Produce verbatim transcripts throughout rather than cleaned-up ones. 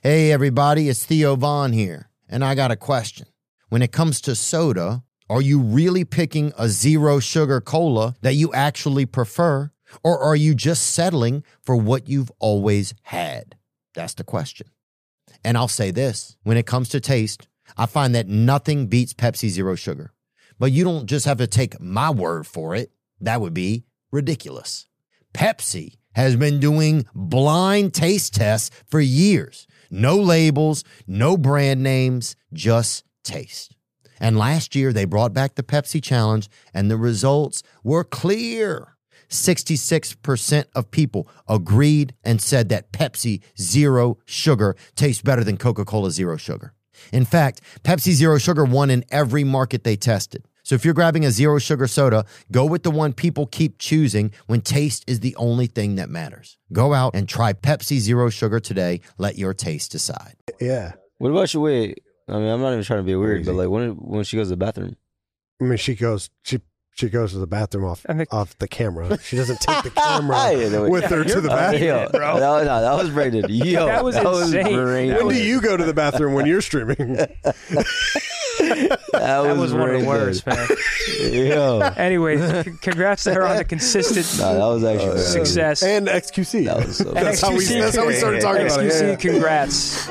Hey everybody, it's Theo Vaughn here, and I got a question. When it comes to soda, are you really picking a zero sugar cola that you actually prefer, or are you just settling for what you've always had? That's the question. And I'll say this, when it comes to taste, I find that nothing beats Pepsi Zero Sugar. But you don't just have to take my word for it. That would be ridiculous. Pepsi has been doing blind taste tests for years. No labels, no brand names, just taste. And last year, they brought back the Pepsi Challenge, and the results were clear. sixty-six percent of people agreed and said that Pepsi Zero Sugar tastes better than Coca-Cola Zero Sugar. In fact, Pepsi Zero Sugar won in every market they tested. So if you're grabbing a zero sugar soda, go with the one people keep choosing when taste is the only thing that matters. Go out and try Pepsi Zero Sugar today. Let your taste decide. Yeah. What about your wait? I mean, I'm not even trying to be weird, but like when when she goes to the bathroom. I mean, she goes she she goes to the bathroom off I think- off the camera. She doesn't take the camera Yeah, no, wait. with her to the Uh, bathroom. yo, bro. That was, no, that was Brandon. Yo, That was insane. Brandon. When do you go to the bathroom when you're streaming? That That was one of the Brandon. worst, man. Yo. Anyways, c- congrats to her on the consistent Nah, that was actually Brandon. success. And X Q C. That was so And That's how we- X Q C that's how we started talking X about it, Q C, yeah. congrats.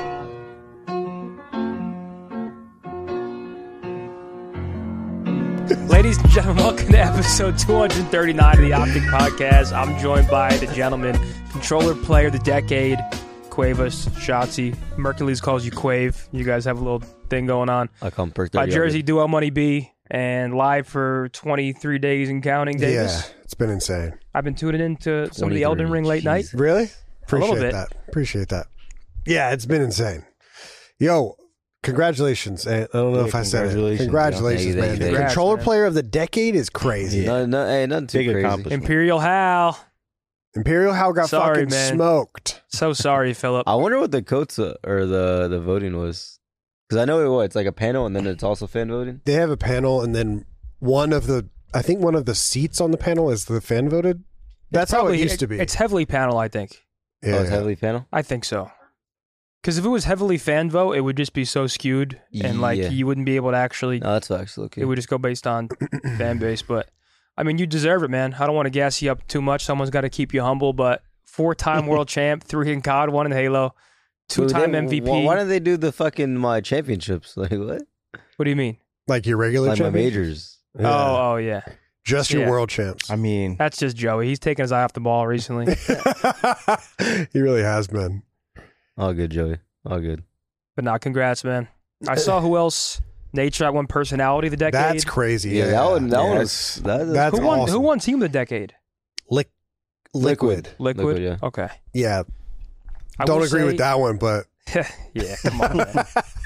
Ladies and gentlemen, welcome to episode two thirty-nine of the Optic Podcast. I'm joined by the gentleman, controller player of the decade, Quavus, Shotzi. Mercules calls you Quave. You guys have a little thing going on. I come perk By Jersey Duo Money B, and live for twenty-three days and counting, Davis. Yeah, it's been insane. I've been tuning into some of the twenty-three, Elden Ring late night. Jesus. Really? Appreciate little bit. that. Appreciate that. Yeah, it's been insane. Yo, congratulations. And I don't know Yeah, if I said it. congratulations, Congratulations, yeah. man. Thank you, The thank you. controller Congrats, man. player of the decade is crazy. No, no, hey, nothing too Big crazy. accomplishment. Imperial Hal. Imperial Hal got Sorry, fucking man. smoked. So sorry, Philip. I wonder what the coats uh, or the the voting was, because I know it was it's like a panel and then it's also fan voting. They have a panel, and then one of the, I think one of the seats on the panel is the fan voted. That's how it Probably- used to be. It's heavily panel, I think. yeah, Oh, it's yeah. heavily panel. I think so. Because if it was heavily fan vote, it would just be so skewed, and like Yeah. you wouldn't be able to actually. No, that's actually okay. It would just go based on fan base. But I mean, you deserve it, man. I don't want to gas you up too much. Someone's got to keep you humble. But four-time world champ, three in C O D, one in Halo, two-time They- M V P. Why, why don't they do the fucking my championships? Like what? What do you mean? Like your regular Like my champion? majors. Yeah. Oh, oh yeah. Just your yeah. world champs. I mean, That's just Joey. He's taken his eye off the ball recently. He really has been. All good, Joey. All good. But nah, congrats, man. I saw who else. Nate Shot won personality of the decade. That's crazy. Yeah, that one. That Yeah, one that's- was. That, that's who won? awesome. Who won team of the decade? Lick, liquid. Liquid. Liquid, yeah. Okay. Yeah, I don't will agree say- with that one, but Yeah, come on, man.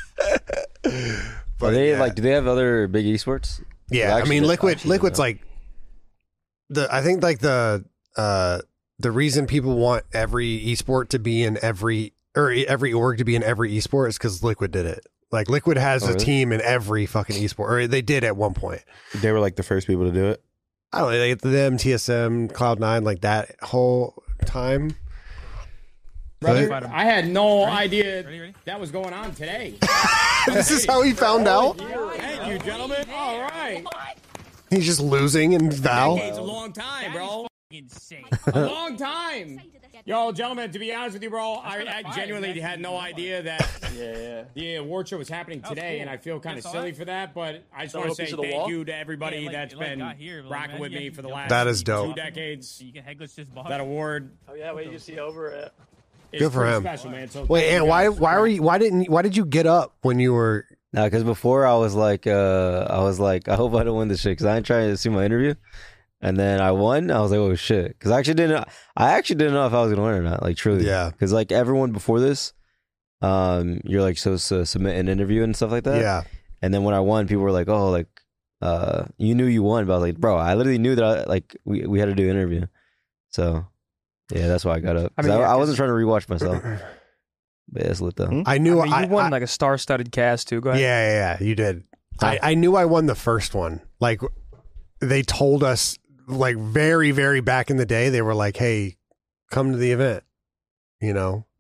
but Are they yeah. like? Do they have other big esports? Yeah, Well, I actually, mean, the- liquid. actually, Liquid's no. like the. I think like the uh the reason people want every esport to be in every or every org to be in every esport is because Liquid did it. Like Liquid has Oh, a really? team in every fucking esport, or they did at one point. they were like the first people to do it. I don't know, like them, T S M, Cloud Nine, like that whole time. Brother, Fight 'em. I had no idea that was going on today. This is how he found out. Thank you, gentlemen. All right. He's just losing in Val. It's a long time, bro. A long time. Yo, gentlemen, to be honest with you, bro, I, I genuinely had no idea that the award show was happening today, and I feel kind of silly for that, but I just want to say thank you to everybody that's been rocking with me for the last That is dope. two decades. That award Oh yeah, wait, you see over it. is Good for pretty him. special, man. So Wait, thank you and why? guys. Why were you? Why didn't? Why did you get up when you were? No, because before I was like, uh, I was like, I hope I don't win this shit because I ain't trying to see my interview. And then I won. I was like, oh shit, because I actually didn't. I actually didn't know if I was gonna win or not. Like truly, Yeah. Because like everyone before this, um, you're like supposed to submit an interview and stuff like that. Yeah. And then when I won, people were like, oh, like, uh, you knew you won, but I was like, bro, I literally knew that I, like we we had to do an interview. So yeah, that's why I got up. I 'Cause mean, I, yeah, I wasn't 'cause- trying to rewatch myself. But yeah, it's lit though. Hmm? I I knew. mean, I, you won I- like a star-studded cast too. Go ahead. Yeah, yeah, yeah, you did. I, I knew I won the first one. Like they told us, like very, very back in the day, they were like, "Hey, come to the event," you know.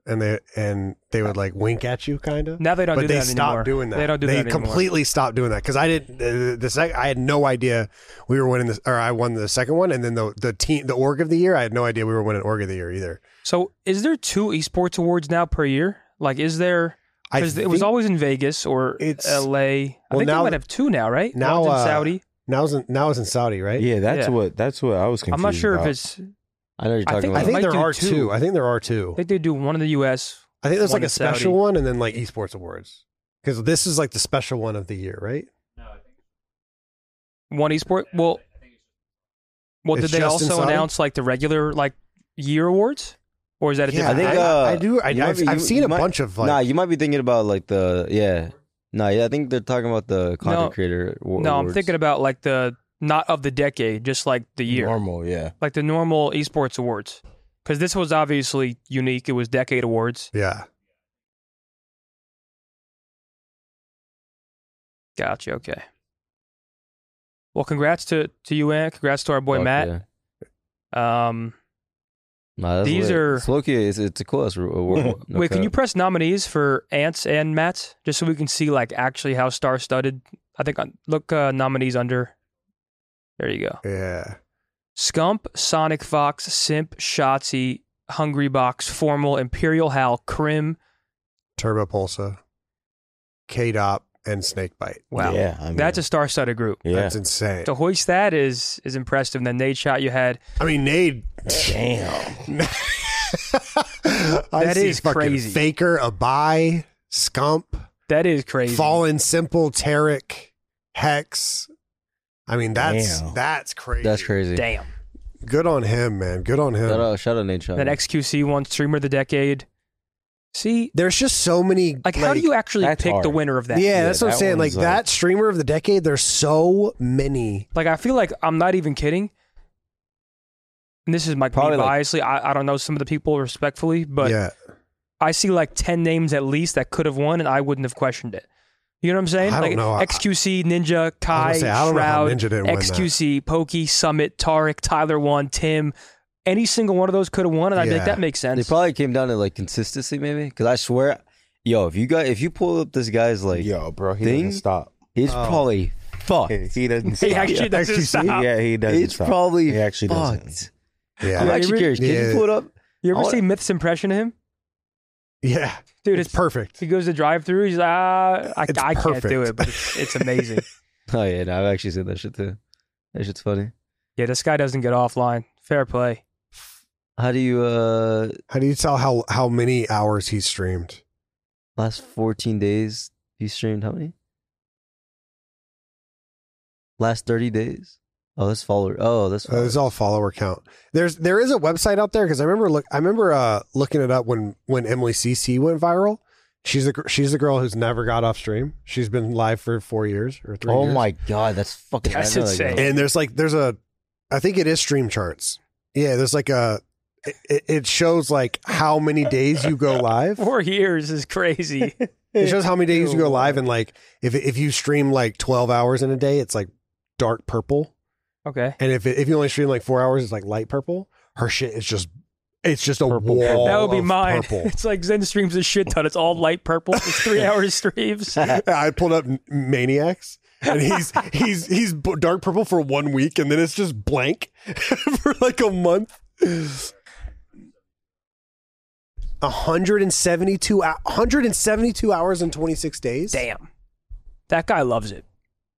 and they and they would like wink at you, kind of. Now they don't but do they that stopped anymore. doing that. They don't do they that anymore. completely stopped doing that because I didn't. Uh, the sec- I had no idea we were winning this, or I won the second one, and then the the team, the org of the year, I had no idea we were winning org of the year either. So is there two esports awards now per year? Like, is there? I Because it was think always in Vegas or it's- L A. I well, think now they might that- have two now, right? now, One's in uh, Saudi. now it's in, now it's in Saudi, right? Yeah, that's Yeah. what that's what I was confused I'm not sure about. if it's. I know what you're I talking think about. I think might there do are two. two. I think there are two. I think they do one in the U S. I think there's one like a in Saudi. special one, and then like esports awards, because this is like the special one of the year, right? One esport. Well, well, It's did they just in also Saudi? announce like the regular like year awards, or is that a Yeah, different? I think, I, uh, I do. I, you might I've, be- I've you- seen you a might- bunch of like. nah, you might be thinking about like the yeah. No, yeah, I think they're talking about the content No. creator. wa- no, I'm awards. thinking about like the not of the decade, just like the year, Normal, yeah. like the normal esports awards. Because this was obviously unique. It was decade awards. yeah. Gotcha. Okay. Well, congrats to to you, and congrats to our boy Fuck Matt. yeah. Um, Nah, that's These lit. are- It's low-key, It's, it's a cool ass award. No wait, can cap. you press nominees for Ants and Matt's just so we can see like actually how star studded? I think on, look uh, nominees under. There you go. Yeah. Scump, Sonic Fox, Simp, Shotzi, Hungry Box, Formal, Imperial Hal, Crim. Turbo Pulsa, K-Dop, and Snakebite. Wow, Yeah, I mean, that's a star-studded group. yeah. That's insane. To hoist that is is impressive. And then Nate shot you had. I mean, Nade. Damn. I That see is fucking crazy. Faker, Abai, Scump, That is crazy. Fallen Simple, Tarek, Hex. I mean, that's Damn. that's crazy. That's crazy. Damn. Good on him, man. Good on him. Shout out, shout out Nate Shot. Then X Q C won Streamer of the Decade. See, There's just so many. like, how do you actually that's pick the hard. winner of that? Yeah, Yeah, that's what I'm that saying. Like, one's like- that streamer of the decade. There's so many. Like, I feel like I'm not even kidding. And this is my Probably me like- biasly. I, I don't know some of the people respectfully, but yeah, I see like ten names at least that could have won, and I wouldn't have questioned it. You know what I'm saying? I don't like know. X Q C, Ninja, I was Kai, gonna say, I don't know how Shroud, Ninja didn't win X Q C, Pokey, Summit, Tarek, Tyler won, Tim. Any single one of those could have won, and I'd be like, Yeah. that makes They sense. probably came down to like consistency, maybe. Because I swear, yo, if you got if you pull up this guy's like, Yo, bro, he thing? doesn't stop. he's Oh. probably fucked. He, he doesn't stop. He actually Yeah, doesn't X Q C, stop. Yeah, he doesn't It's stop. probably He actually doesn't. fucked. yeah, I'm Yeah, actually you re- curious. Can yeah. you pull it up? You ever I wanna- see Myth's impression of him? yeah. Dude, It's it's perfect. He goes to drive through. He's like, ah, I, It's I can't perfect. do it, but it's, it's amazing. Oh yeah, no, I've actually seen that shit too. That shit's funny. Yeah, this guy doesn't get offline. Fair play. How do you uh How do you tell how how many hours he streamed? last fourteen days he streamed how many? Last thirty days? Oh, that's follower. Oh, that's Uh, it's all follower count. There's there is a website out there because I remember look I remember uh, looking it up when when Emily C C went viral. She's the gr- she's the girl who's never got off stream. She's been live for four years or three. Oh years. my god, that's fucking That's I know that insane. guy. And there's like there's a, I think it is Stream Charts. Yeah, there's like a, it, it shows like how many days you go live. Four years is crazy. It shows how many days you go live, and like if if you stream like twelve hours in a day, it's like dark purple. Okay. And if it, if you only stream like four hours, it's like light purple. Her shit is just, it's just a Purple. wall. That would be of mine. Purple. It's like Zen streams a shit ton. It's all light purple. It's three hours streams. I pulled up Maniacs, and he's he's he's b- dark purple for one week, and then it's just blank for like a month. one hundred seventy-two hou- one hundred seventy-two hours and twenty-six days. Damn. That guy loves it.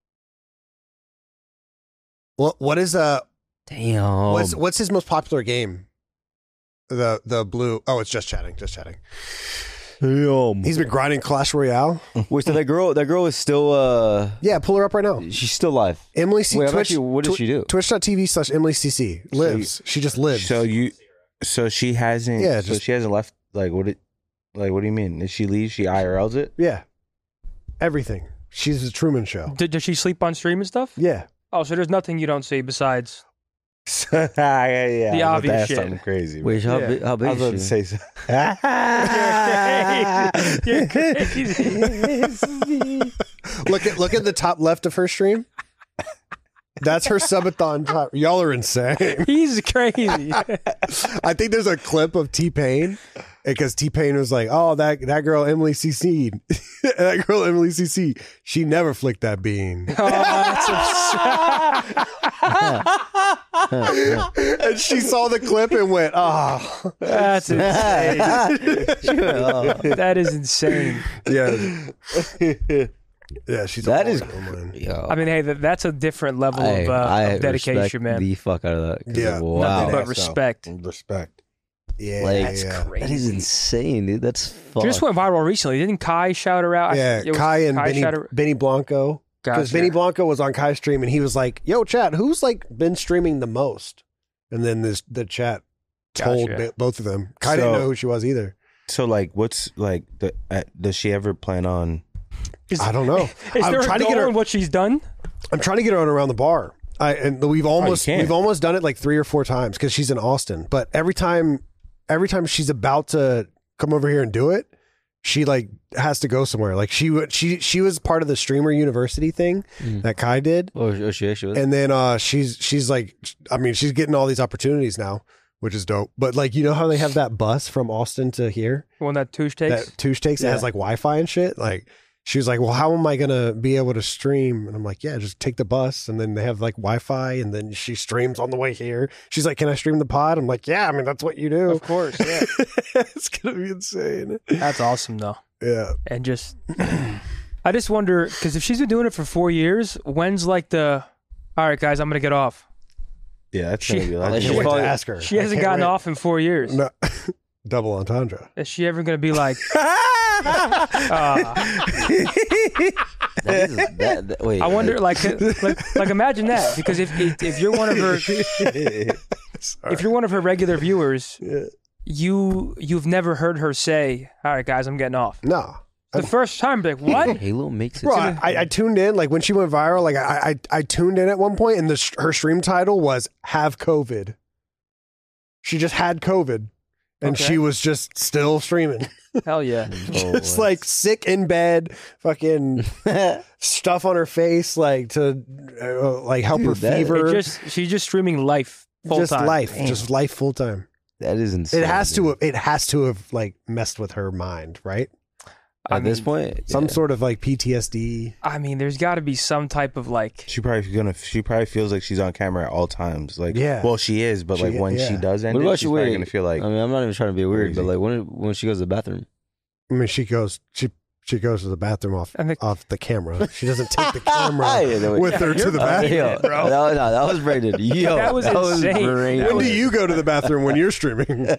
What what is uh Damn. what's what's his most popular game? The the blue. Oh, it's just chatting. Just chatting. Damn. He's been grinding Clash Royale. Wait, so that girl that girl is still uh Yeah, pull her up right now. she's still live. Emily C. Wait, I'm Twitch. actually- what does she do? Twitch.tv slash Emily C C. Lives. She just lives. So you, so she hasn't. Yeah, so just- she hasn't left. Like what? It, like what do you mean? If she leaves, she I R Ls it. yeah. Everything. She's the Truman Show. Did, does she sleep on stream and stuff? Yeah. Oh, so there's nothing you don't see besides. yeah, yeah. The I was about to obvious ask shit. Something crazy. Wait, how Yeah. big how I big was about to is she? say. So. You're crazy. Look at look at the top left of her stream. That's her subathon time. Y'all are insane. He's crazy. I think there's a clip of T-Pain because T-Pain was like, oh, that, that girl Emily C C'd. That girl Emily C C, she never flicked that bean. Oh, that's absurd. And she saw the clip and went, oh. That's insane. Oh. That is insane. Yeah. Yeah, she's That a is- woman. Yo, I mean, hey, that, that's a different level I, of, uh, I of dedication, respect man. the fuck out of that. 'Cause, Yeah. wow. Nothing but So, respect. Respect. Yeah, Like, yeah, yeah. crazy. That is insane, dude. That's fuck. Just went viral recently. Didn't Kai shout her out? I- Yeah, it was Kai and Benny, shout her- Benny Blanco. Because Gotcha. Benny Blanco was on Kai's stream and he was like, yo, chat, who's like been streaming the most? And then this the chat told Gotcha. ba- both of them. Kai didn't So- know who she was either. So, like, what's like the? Uh, does she ever plan on? Is, I don't know. is I'm there trying a to get goal her. in what she's done? I'm trying to get her on around the bar. I and we've almost can't. we've almost done it like three or four times because she's in Austin. But every time, every time she's about to come over here and do it, she like has to go somewhere. Like she would she she was part of the Streamer University thing Mm. that Kai did. Oh, oh, she actually was. And then uh, she's she's like, I mean, she's getting all these opportunities now, which is dope. But like, you know how they have that bus from Austin to here, One that Touche takes? that Touche takes, it Yeah. has like Wi-Fi and shit. Like, she was like, well, how am I gonna be able to stream? And I'm like, yeah, just take the bus, and then they have like Wi-Fi, and then she streams on the way here. She's like, can I stream the pod? I'm like, yeah, I mean, that's what you do. Of course, yeah. It's gonna be insane. That's awesome, though. Yeah. And just, I just wonder, because if she's been doing it for four years, when's like the, all right, guys, I'm going to get off? Yeah, that's She- gonna be I like. I She can't wait probably- to ask her. She I hasn't can't gotten wait. off in four years. No. Double entendre. Is she ever going to be like, uh, That is, that, that, wait, I wonder, like, like, like, like, imagine that, because if, if if you're one of her, if you're one of her regular viewers, Yeah. you you've never heard her say, "All right, guys, I'm getting off." No. The first time, be like, what? Halo makes it. Bro, I, I, I tuned in like when she went viral. Like I, I, I tuned in at one point, and the her stream title was "Have COVID." She just had COVID, and Okay. she was just still streaming. Hell yeah! It's like sick in bed, fucking stuff on her face, like to uh, like help Dude, her that- fever. It just she's just streaming life full just time. life, Damn. just life full time. that is insane. It has dude. to. Have, it has to have like messed with her mind, right? At I this mean, point, Some yeah. sort of like P T S D. I mean, there's got to be some type of like. She probably gonna. She probably feels like she's on camera at all times. Like, Yeah. well, she is, but She- like when she yeah. does end What it, about she's you? probably Wait, gonna feel like. I mean, I'm not even trying to be weird, but crazy. like when when she goes to the bathroom, I mean, she goes. She she goes to the bathroom off And the- off the camera. She doesn't take the camera Yeah, no, wait. with her to the Uh, bathroom. yo, bro. That was, no, that was Brandon. Yo, That was insane. Brandon. When do you go to the bathroom when you're streaming?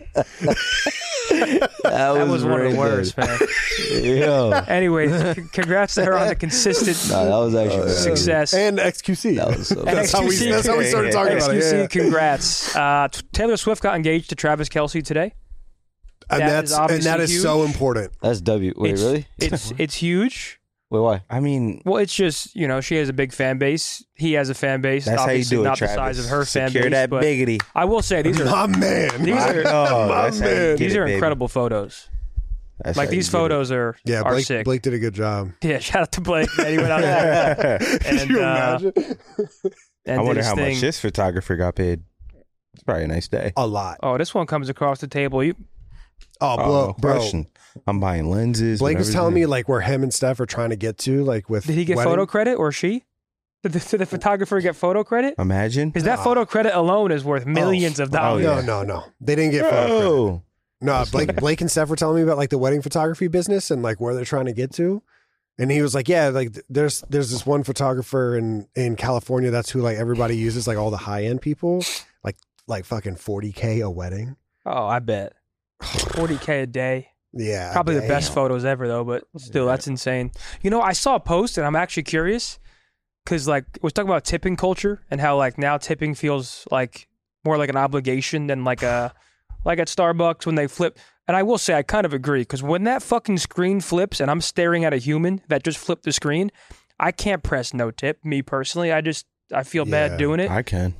That, That was one of the Brandon. worst, man. Yo, Anyways, c- congrats to her on the consistent no, that was actually Uh, success. And X Q C. that was so. And That's how we. X Q C. That's how we started talking about it. X Q C, Yeah. congrats. Uh, t- Taylor Swift got engaged to Travis Kelce today. And That that's is and that obviously is so huge. important. That's W. Wait, it's, really? It's it's huge. Wait, why? I mean, Well, it's just, you know, she has a big fan base. He has a fan base. that's how you Obviously do it, not Travis. the size of her fan Secure base. that but biggity. I will say these are My man. These I are- know, My that's how you man. get these it, are baby. incredible photos. That's Like how these you get it. photos are Yeah, are Blake, sick. Blake did a good job. Yeah, shout out to Blake. Man, he went out there Can and, you uh, imagine? and I did wonder his how thing. much this photographer got paid. It's probably a nice day. A lot. Oh, this one comes across the table. You, Oh, Oh, bro, no bro. question. I'm buying lenses. Blake and was telling me everything. like where him and Steph are trying to get to, like with did he get wedding. photo credit or she? Did the, did the photographer get photo credit? Imagine. Because that Nah. photo credit alone is worth millions of Oh, dollars. No, yeah. no, no. They didn't get photo credit. Oh, No, Blake, Blake and Steph were telling me about like the wedding photography business and like where they're trying to get to. And he was like, yeah, like th- there's there's this one photographer in, in California. That's who like everybody uses, like all the high end people, like like fucking forty K a wedding. Oh, I bet. forty K a day. Yeah. Probably the damn. best photos ever, though, but still, that's insane. You know, I saw a post and I'm actually curious because, like, we're talking about tipping culture and how, like, now tipping feels like more like an obligation than like a, like at Starbucks when they flip. And I will say, I kind of agree because when that fucking screen flips and I'm staring at a human that just flipped the screen, I can't press no tip, me personally. I just, I feel Yeah, bad doing it. I can.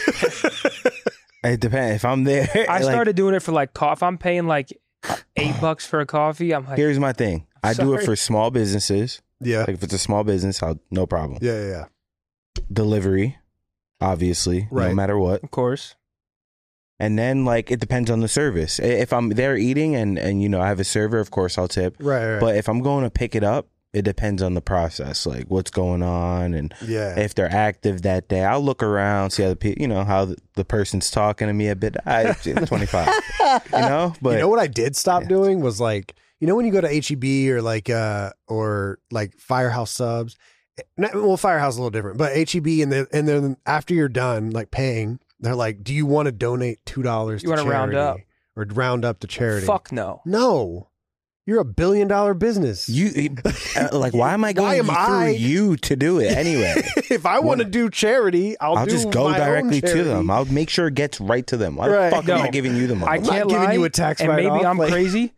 It depends. If I'm there, I like, started doing it for like coffee. If I'm paying like eight bucks for a coffee, I'm like, Here's my thing. I do it Sorry. for small businesses. Yeah. Like if it's a small business, I'll no problem. Yeah, yeah, yeah. Delivery, obviously, Right. no matter what. Of course. And then like it depends on the service. I- If I'm there eating and and you know I have a server, of course I'll tip. Right, right. But if I'm going to pick it up, it depends on the process, like what's going on and yeah. if they're active that day. I'll look around, see how the pe- you know how the, the person's talking to me a bit. I twenty-five, you know. But you know what I did stop yeah. doing was like, you know, when you go to H E B or like uh or like Firehouse Subs, not, well, Firehouse is a little different, but H E B and then and then after you're done like paying, they're like, do you want to donate two dollars? You want wanna round up? or round up to charity? Fuck no. No, you're a billion dollar business. you uh, like why am I going Why am through I- you to do it anyway? if I want to do charity, I'll, I'll do just go my directly own to charity. them. I'll make sure it gets right to them. Why Right. the fuck am No. I giving you the money? I I'm not can't giving lie, you a tax and write-off, maybe I'm like- crazy.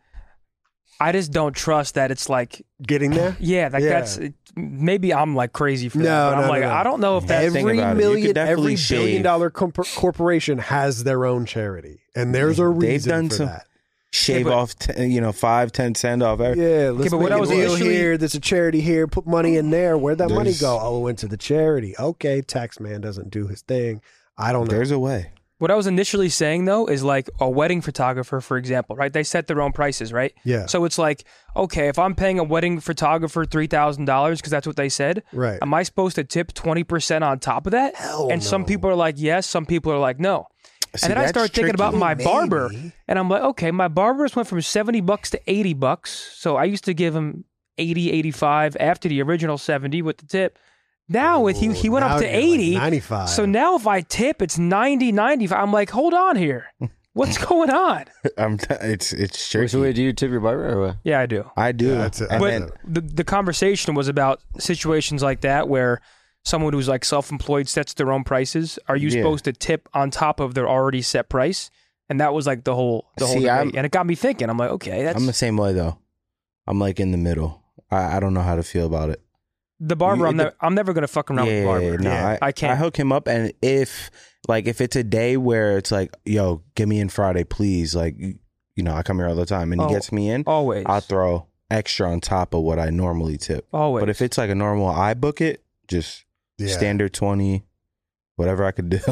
I just don't trust that it's like, Getting there. yeah, like Yeah. that's maybe I'm like crazy for No, that. But I'm no, like, no, no. I don't know if that's Think Every about it. You could million, definitely every billion shave. dollar comp- corporation has their own charity, and there's a reason They've done for some- that. Shave but- off, t- you know, five, ten cent off. Every- Yeah, let's but make what I a was deal initially- here. There's a charity here. Put money in there. Where'd that money There's- go? Oh, it went to the charity. Okay, tax man doesn't do his thing. I don't know. There's a way. what I was initially saying though is like a wedding photographer, for example, right? They set their own prices, right? Yeah. So it's like, okay, if I'm paying a wedding photographer three thousand dollars because that's what they said, Right. am I supposed to tip twenty percent on top of that? Hell and some no. people are like, yes, some people are like, no. See, and then I that's started thinking tricky. about my Maybe. barber, and I'm like, okay, my barbers went from seventy bucks to eighty bucks. So I used to give him eighty, eighty-five after the original seventy with the tip. Now with he he went Now up to you're like eighty. ninety-five. So now if I tip, it's ninety, ninety-five. I'm like, hold on here. What's going on? I'm t- it's it's tricky. So wait, do you tip your barber or what? Yeah, I do. I do. Yeah, that's it. And But then- the, the conversation was about situations like that where someone who's like self-employed sets their own prices. Are you Yeah. supposed to tip on top of their already set price? And that was like the whole the whole See, debate. I'm- And it got me thinking. I'm like, okay, that's I'm the same way though. I'm like in the middle. I, I don't know how to feel about it. the barber. you- I'm, the- never, I'm never going to fuck around with the yeah, barber. no, Yeah. I, I can't. I hook him up, and if like if it's a day where it's like, yo, get me in Friday, please. Like, you, you know, I come here all the time, and Oh, he gets me in. Always. I'll throw extra on top of what I normally tip. Always. But if it's like a normal, I book it, just Yeah. standard twenty, whatever I could do.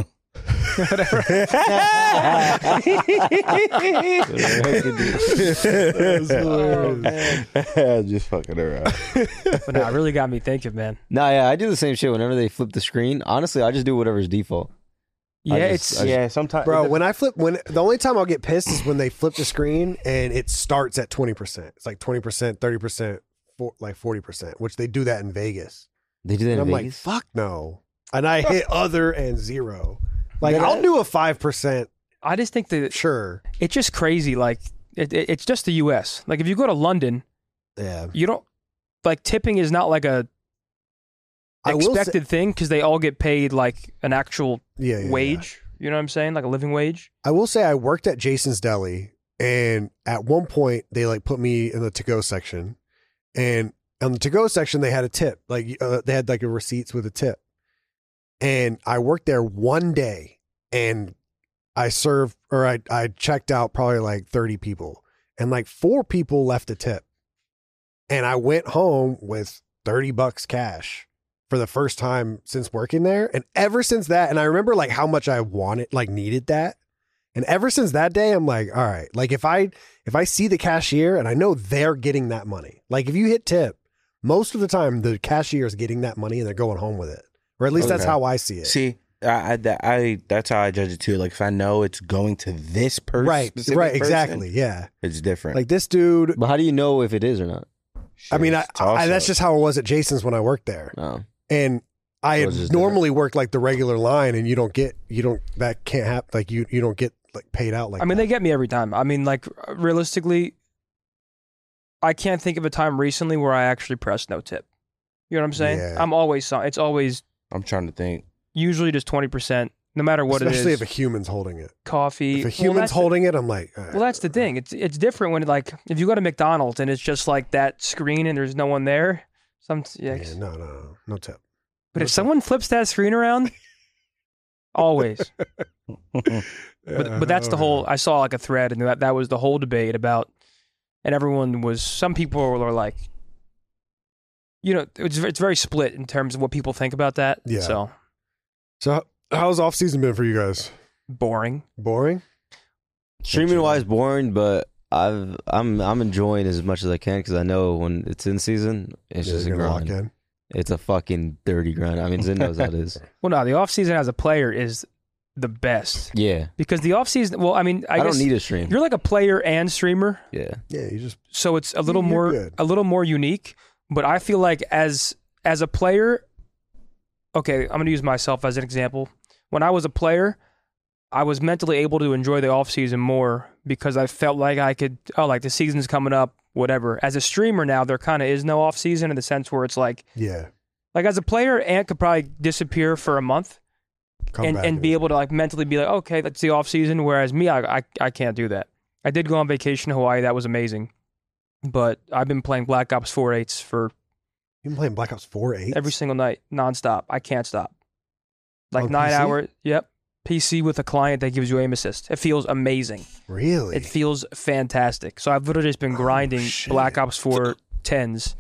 Just fucking around. But no, it really got me thinking, man. No, yeah, I do the same shit whenever they flip the screen. Honestly, I just do whatever's default. Yeah, I just- it's I Yeah, sometimes, Bro, when I flip, when the only time I'll get pissed is when they flip the screen and it starts at twenty percent. It's like twenty percent, thirty percent, for, like forty percent, which they do that in Vegas. They do that And in I'm like, Vegas. fuck no. And I hit other and zero. Like, Yeah. I'll do a five percent, I just think that sure. it's just crazy. Like it, it, it's just the U S. Like if you go to London, Yeah. you don't like tipping is not like a I will say- expected thing because they all get paid like an actual Yeah, yeah, yeah. wage. You know what I'm saying? Like a living wage. I will say I worked at Jason's Deli, and at one point they like put me in the to go section, and on the to go section they had a tip, like uh, they had like a receipts with a tip, and I worked there one day, and I served or I I checked out probably like thirty people, and like four people left a tip, and I went home with thirty bucks cash for the first time since working there. And ever since that, and I remember like how much I wanted, like needed that. And ever since that day, I'm like, all right, like if I, if I see the cashier and I know they're getting that money, like if you hit tip, most of the time the cashier is getting that money and they're going home with it. Or at least that's Okay. how I see it. See, I, I, that- I that's how I judge it too. Like if I know it's going to this person, right. specific Right. person, Exactly. Yeah. it's different. Like this dude, But how do you know if it is or not? I mean, I, It's toss I, that's up. just how it was at Jason's when I worked there. No. And I It had was just normally worked like the regular line, and you don't get, you don't, that can't happen. Like you, you don't get like paid out like I mean, that. they get me every time. I mean, like realistically, I can't think of a time recently where I actually pressed no tip. You know what I'm saying? Yeah. I'm always so- it's always I'm trying to think. usually just twenty percent, no matter what Especially it is. if a human's holding it. Coffee. If a Well, human's that's the- holding it, I'm like, all right. Well, that's the thing. It's it's different when like if you go to McDonald's and it's just like that screen and there's no one there. Some yeah, Yeah, no, no, no, no tip. but no if tip. someone flips that screen around, always. But but that's the whole. I saw like a thread and that that was the whole debate about, and everyone was. Some people were like, you know, it's it's very split in terms of what people think about that. Yeah. So So How's off season been for you guys? Boring. Boring? Streaming wise, boring, but I've I'm I'm enjoying as much as I can because I know when it's in season, it's Yeah, just a you're gonna lock grind. in. It's a fucking dirty grind. I mean, Zin knows how it is. Well, no, the offseason as a player is the best. Yeah, Because the offseason, well, I mean, I, I, guess don't need a stream. you're like a player and streamer, Yeah, Yeah, you just so it's a little You're more good. a little more unique. But I feel like as as a player, okay, I'm gonna use myself as an example. When I was a player, I was mentally able to enjoy the offseason more because I felt like I could, oh, like the season's coming up, whatever. As a streamer now, there kind of is no offseason in the sense where it's like, yeah. like as a player, Ant could probably disappear for a month Come and, back and be able to like mentally be like, okay, that's the offseason. Whereas me, I, I I can't do that. I did go on vacation to Hawaii. That was amazing. But I've been playing Black Ops four eights for You've been playing Black Ops four eight? every single night, nonstop. I can't stop. Like On nine P C? hours. Yep. P C with a client that gives you aim assist. It feels amazing. Really? It feels fantastic. So I've literally just been Oh, grinding shit. Black Ops four tens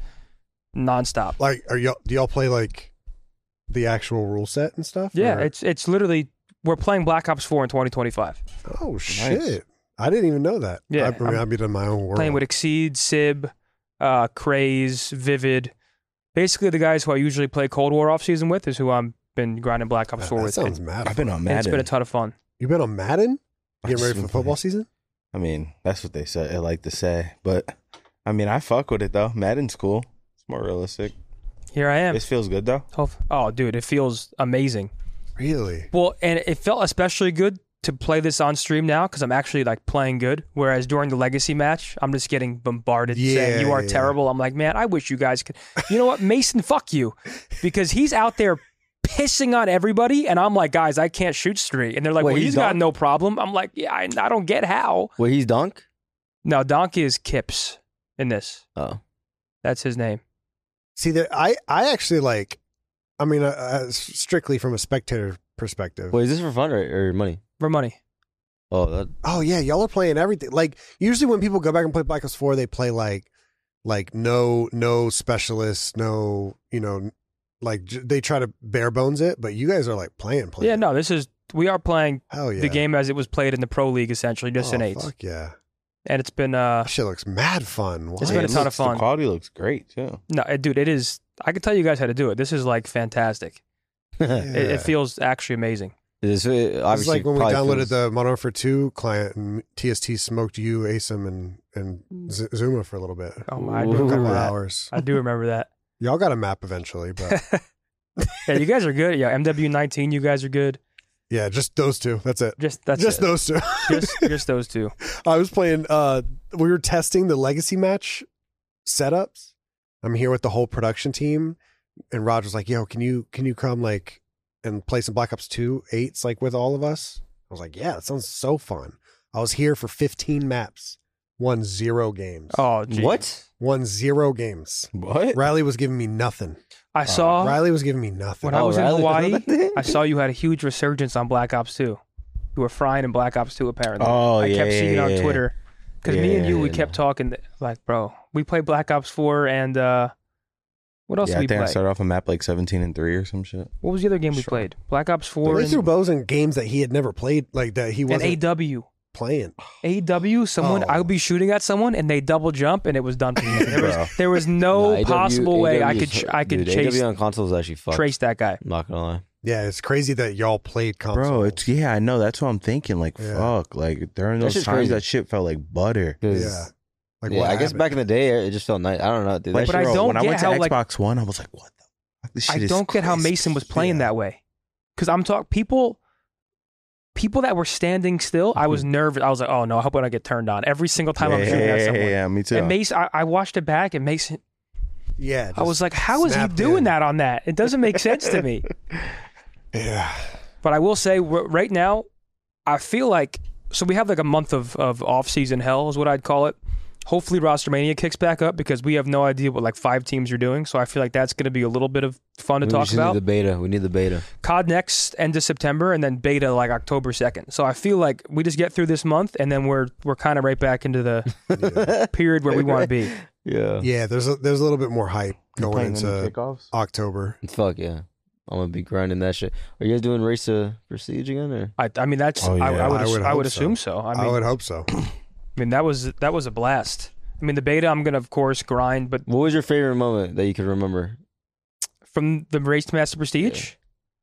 nonstop. Like, are y'all, do y'all play like the actual rule set and stuff? Yeah, or- it's it's literally we're playing Black Ops four in twenty twenty-five. Oh, shit. I didn't even know that. Yeah, I, I mean, I'm I've been in my own world. Playing with Exceed, Sib, uh, Craze, Vivid. Basically, the guys who I usually play Cold War off season with is who I'm been grinding Black Ops that, four that with. sounds And- mad. I've been fun. on and Madden. it's been a ton of fun. You've been on Madden? I Getting just ready for been football playing. season? I mean, that's what they say. I like to say, but I mean, I fuck with it though. Madden's cool. It's more realistic. Here I am. This feels good though. Oh, oh, dude, it feels amazing. Really? Well, and it felt especially good to play this on stream now because I'm actually like playing good. Whereas during the legacy match, I'm just getting bombarded Yeah, saying you are yeah. terrible. I'm like, man, I wish you guys could. You know what, Mason, fuck you, because he's out there pissing on everybody, and I'm like, guys, I can't shoot straight, and they're like, Wait, well, he's he's got done? no problem. I'm like, yeah, I, I don't get how. Wait, he's Dunk? No, Donkey is Kips in this. Oh, That's his name. See, that I, I actually like, I mean, uh, uh, strictly from a spectator perspective. wait, is this for fun or, or money? For money. Oh, that, Oh yeah, y'all are playing everything. Like usually when people go back and play Black Ops four, they play like like no no specialists, no you know, like j- they try to bare bones it. But you guys are like playing playing. Yeah, no, this is we are playing Hell yeah. the game as it was played in the pro league, essentially, just oh, in eights, Fuck yeah, and it's been uh, that shit looks mad fun. Why? It's been a it ton of looks- fun. The quality looks great too. no, it- dude, it is. I can tell you guys how to do it. This is like fantastic. Yeah. It, it feels actually amazing. This, it It's obviously like when we probably downloaded feels- the Modern Warfare two client and T S T smoked you, Asum, and and Z- Zuma for a little bit, Oh my, I Ooh. do a couple remember that. hours. I do remember that. Y'all got a map eventually, but Yeah, you guys are good. Yeah, M W nineteen, you guys are good. yeah, just those two. That's it. Just that's just it. those two. just just those two. I was playing. Uh, we were testing the legacy match setups. I'm here with the whole production team, and Roger's like, "Yo, can you can you come like and play some Black Ops two eights like with all of us?" I was like, "Yeah, that sounds so fun." I was here for fifteen maps, won zero games. Oh, geez. What? Won zero games. What? Riley was giving me nothing. I saw Riley was giving me nothing. when I Oh, was in Riley. Hawaii. I saw you had a huge resurgence on Black Ops two. You were frying in Black Ops two, apparently. Oh, I yeah, kept seeing it yeah, on yeah. Twitter. Because me and Yeah, you, we yeah, kept no. talking, like, bro, we played Black Ops four and uh, what else Yeah, did I we think play? I started off a map like seventeen and three or some shit. What was the other game we played? Black Ops four They and, threw bows in games that he had never played, like that he and wasn't A W. playing. A W, someone, Oh. I would be shooting at someone and they double jump and it was done for me. There Bro. was, there was no Nah, A W possible way I A W could is- ch- I could dude, chase, A W on console is actually fucked. trace that guy. I'm not gonna lie. Yeah, it's crazy that y'all played console. Bro, it's yeah, I know. That's what I'm thinking. Like, Yeah. fuck. Like during That those shit's times, crazy. that shit felt like butter. 'Cause- yeah. Like yeah, what I guess happened? back in the day, it just felt nice. I don't know, dude. Like, That But I shit- bro, don't when I get went to how, like- Xbox One, I was like, what the fuck? This shit I is don't get how crazy. Mason was playing Yeah. that way. Because I'm talking people, people that were standing still. I was nervous. I was like, oh no, I hope I don't get turned on every single time yeah, I'm shooting yeah, at yeah, someone. yeah, me too. And Mason, I, I watched it back, and Mason, Yeah, I was just like, how is he snapped doing in. that on that? It doesn't make sense to me. Yeah, But I will say, r- right now, I feel like so we have like a month of of off season hell is what I'd call it. Hopefully, Rostermania kicks back up because we have no idea what like five teams are doing. So I feel like that's going to be a little bit of fun to we talk just about. need the beta. We need the beta. C O D next end of September, and then beta like October second. So I feel like we just get through this month, and then we're we're kind of right back into the period where we want to be. Yeah. yeah. There's a, there's a little bit more hype You going playing any into kickoffs? October. Fuck yeah. I'm gonna be grinding that shit. Are you guys doing Race to Prestige again, or? I, I mean, that's. Oh, I, yeah. I would. I ass- would I would hope so. assume so. I mean, I would hope so. I mean, that was that was a blast. I mean, the beta, I'm gonna of course grind, but What was your favorite moment that you could remember? from the Race to Master Prestige.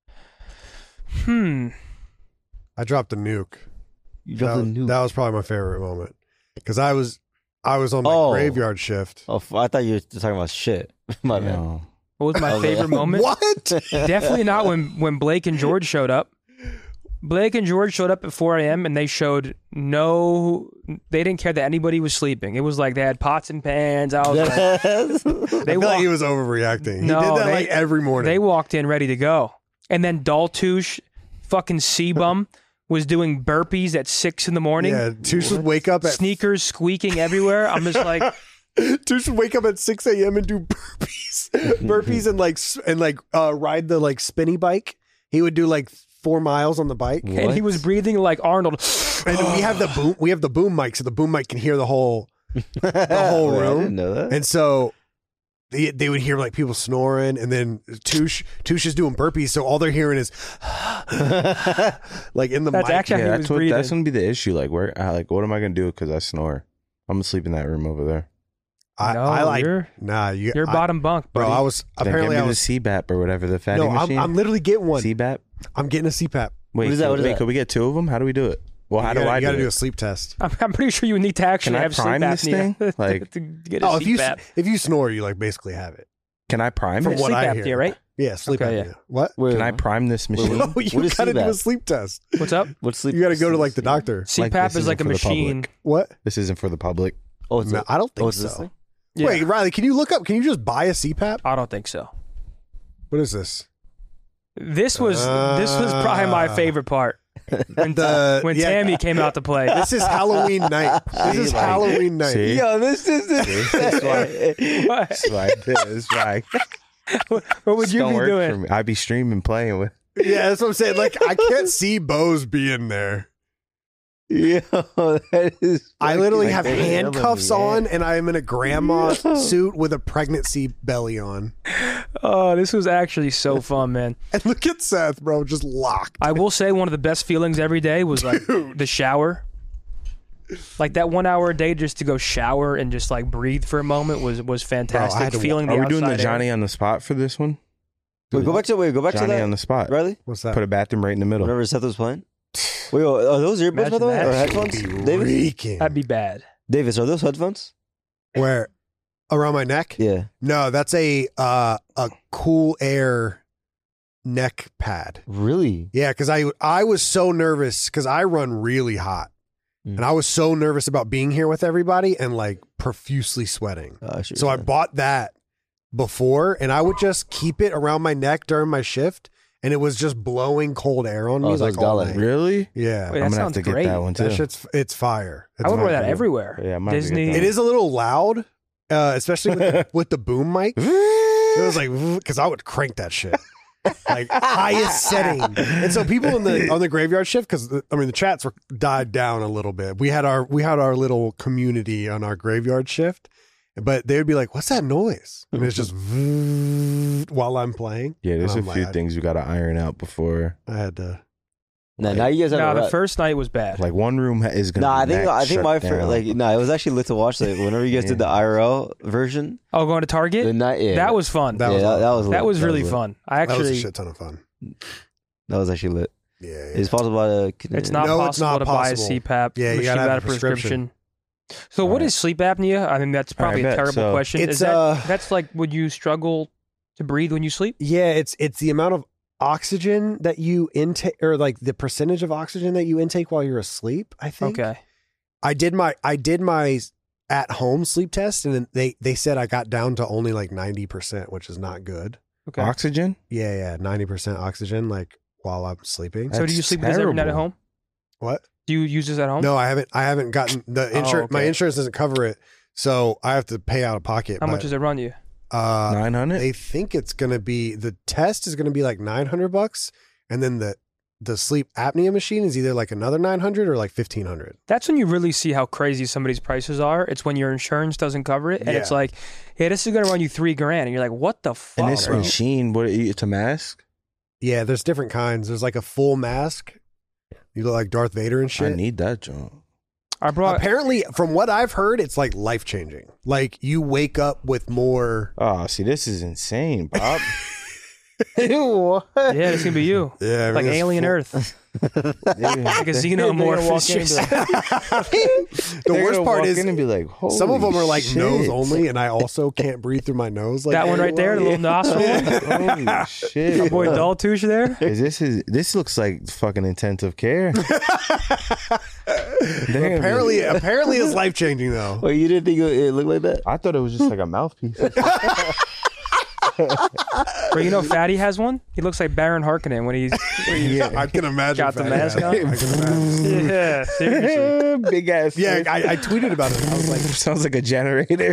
Hmm. I dropped a nuke. You That, dropped a new. that was probably my favorite moment because I was I was on my Oh. graveyard shift. Oh, f- I thought you were talking about shit. My bad. No. What was my Okay. favorite moment? What? Definitely not when when Blake and George showed up. Blake and George showed up at four a.m. and they showed no. They didn't care that anybody was sleeping. It was like they had pots and pans. I was like, I they feel like walked, he was overreacting. No, he did that they- like every morning. they walked in ready to go, and then Daltouche, fucking C-bum, was doing burpees at six in the morning. yeah, Touche would wake up at Sneakers squeaking everywhere. I'm just like, Touche would wake up at six a.m. and do burpees, burpees, and like s- and like uh, ride the like spinny bike. He would do like four miles on the bike, and he was breathing like Arnold. and we have the boom. We have the boom mic, so the boom mic can hear the whole the whole Wait, I room. didn't know that. And so they, they would hear like people snoring, and then Touche Touche is doing burpees, so all they're hearing is like in the That's mic. actually Yeah, how he was that's what breathing. that's gonna be the issue. Like, where, uh, like, what am I gonna do because I snore? I'm gonna sleep in that room over there. I, no, I like you're, nah. You, you're I- bottom bunk, bro. buddy. I was Then apparently get I me was the C BAP or whatever, the fatty no. I'm, machine. I'm literally getting one. C BAP. I'm getting a C PAP. Wait, What is that? could- What is wait, that? could we get two of them? How do we do it? Well, how you do gotta, I you do gotta it? do a sleep test. I'm, I'm pretty sure you need to actually I have sleep prime this apnea thing? Like- to get a Oh, if you C PAP. if you snore, you like basically have it. Can I prime From it? what sleep I apnea, hear. right? Yeah, sleep Okay, apnea. yeah. What? Wait, Can I prime this machine? No, you What is gotta do C PAP? a sleep test. What's up? What's sleep? You gotta go to like the sleep- doctor. C PAP Like, this is like a isn't for the machine. public. What? This isn't for the public. Oh, it's No, a- I don't oh, think it's this so. thing? Yeah. Wait, Riley, can you look up? Can you just buy a C PAP? I don't think so. What is this? This was this was probably my Ah. favorite part when, The- when yeah. Tammy came out to play. This is Halloween night. This See, is like- Halloween night. See? Yo, this is That's why. what, It's like this. Like, what would this you don't be work for doing? me. I'd be streaming, playing with. Yeah, that's what I'm saying. Like, I can't see Bose being there. Yo, that is. I literally fucking have crazy. handcuffs Yeah. on, and I am in a grandma suit with a pregnancy belly on. Oh, this was actually so fun, man. And look at Seth, bro, just locked. I will say one of the best feelings every day was like the shower. Like that one hour a day just to go shower and just like breathe for a moment was was fantastic. had to- Feeling the Are we doing the outside air. Johnny on the spot for this one? Wait, go back to wait, go back Johnny to that. on the spot. Riley, What's that? Put a bathroom right in the middle. whenever Seth was playing. Wait, are those earbuds by Imagine the way, that. or That headphones? should be Davis, reeking. That'd be bad. Davis, are those headphones? Where? Around my neck? Yeah. No, that's a uh, a cool air neck pad. Really? Yeah, because I I was so nervous because I run really hot, Mm. and I was so nervous about being here with everybody and like profusely sweating. Oh, sure, So I sure. bought that before, and I would just keep it around my neck during my shift, and it was just blowing cold air on me Oh, so like it's all Gale. night. Really? Yeah, Wait, I'm that gonna have sounds to get great. that one too. that shit's it's fire. It's I would wear that fire. everywhere. Yeah, I might have to get Disney. that It is a little loud, uh, especially with the, with the boom mic. It was like because I would crank that shit like highest setting, and so people in the on the graveyard shift because I mean the chats were died down a little bit. We had our we had our little community on our graveyard shift, but they would be like, "What's that noise?" And it's just while I'm playing. Yeah, there's a And I'm few like, I- things we got to iron out before. I had to. Now, now you guys have No, a the rep. first night was bad. Like one room ha- is gonna. Nah, I be think max I think shut my favorite, down. like no, it was actually lit to watch. Like whenever you guys Yeah. did the I R L version, Oh, going to Target? the night, yeah, That was fun. That yeah, was that, awesome. that was lit. That was really lit. fun. I That was a actually, shit ton of fun. That was actually lit. Yeah, yeah. It's possible to. it's not No, possible it's not to buy a possible. C PAP. Yeah, you unless gotta have got a prescription. So, what Alright. is sleep apnea? I mean, that's probably Alright, a bet. terrible So- question. It's, is that uh, that's like would you struggle to breathe when you sleep? Yeah, it's it's the amount of oxygen that you intake, or like the percentage of oxygen that you intake while you're asleep. I think. Okay. I did my I did my at home sleep test, and then they they said I got down to only like ninety percent, which is not good. Okay. oxygen. Yeah, yeah, ninety percent oxygen, like while I'm sleeping. so do you That's sleep with this every night at terrible. home? What? Do you use this at home? No, I haven't. I haven't gotten the Oh, insurance. My okay. insurance doesn't cover it, so I have to pay out of pocket. How but, much does it run you? Uh, Nine hundred. they think it's gonna be the test is gonna be like nine hundred bucks, and then the the sleep apnea machine is either like another nine hundred or like fifteen hundred. That's when you really see how crazy somebody's prices are. It's when your insurance doesn't cover it, and it's Yeah. like, hey, this is going to run you three grand, and you're like, what the fuck? And this bro. machine, what? It's a mask. Yeah, there's different kinds. There's like a full mask. You look like Darth Vader and I shit. need that joint. I brought. Apparently, from what I've heard, it's like life changing. Like you wake up with more. Oh, see, this is insane, Bob. What? Yeah, it's gonna be you. Yeah, Like everything's Alien full- Earth. Like a xenomorph. The worst part is and be like, some of them are like shit. nose only, and I also can't breathe through my nose. Like That one right there, the little nostril. Holy shit! My boy Daltouche there. Is this is this looks like fucking intensive care? Damn, Apparently, apparently, it's life changing though. Wait, you didn't think it it looked like that? I thought it was just like a mouthpiece. Bro, you know Fatty has one? He looks like Baron Harkonnen when he's, when he's I can imagine. got the Fatty mask has it. on. I can imagine. Yeah, seriously. Big ass. Yeah, I, I tweeted about it. I was like, Sounds like a generator.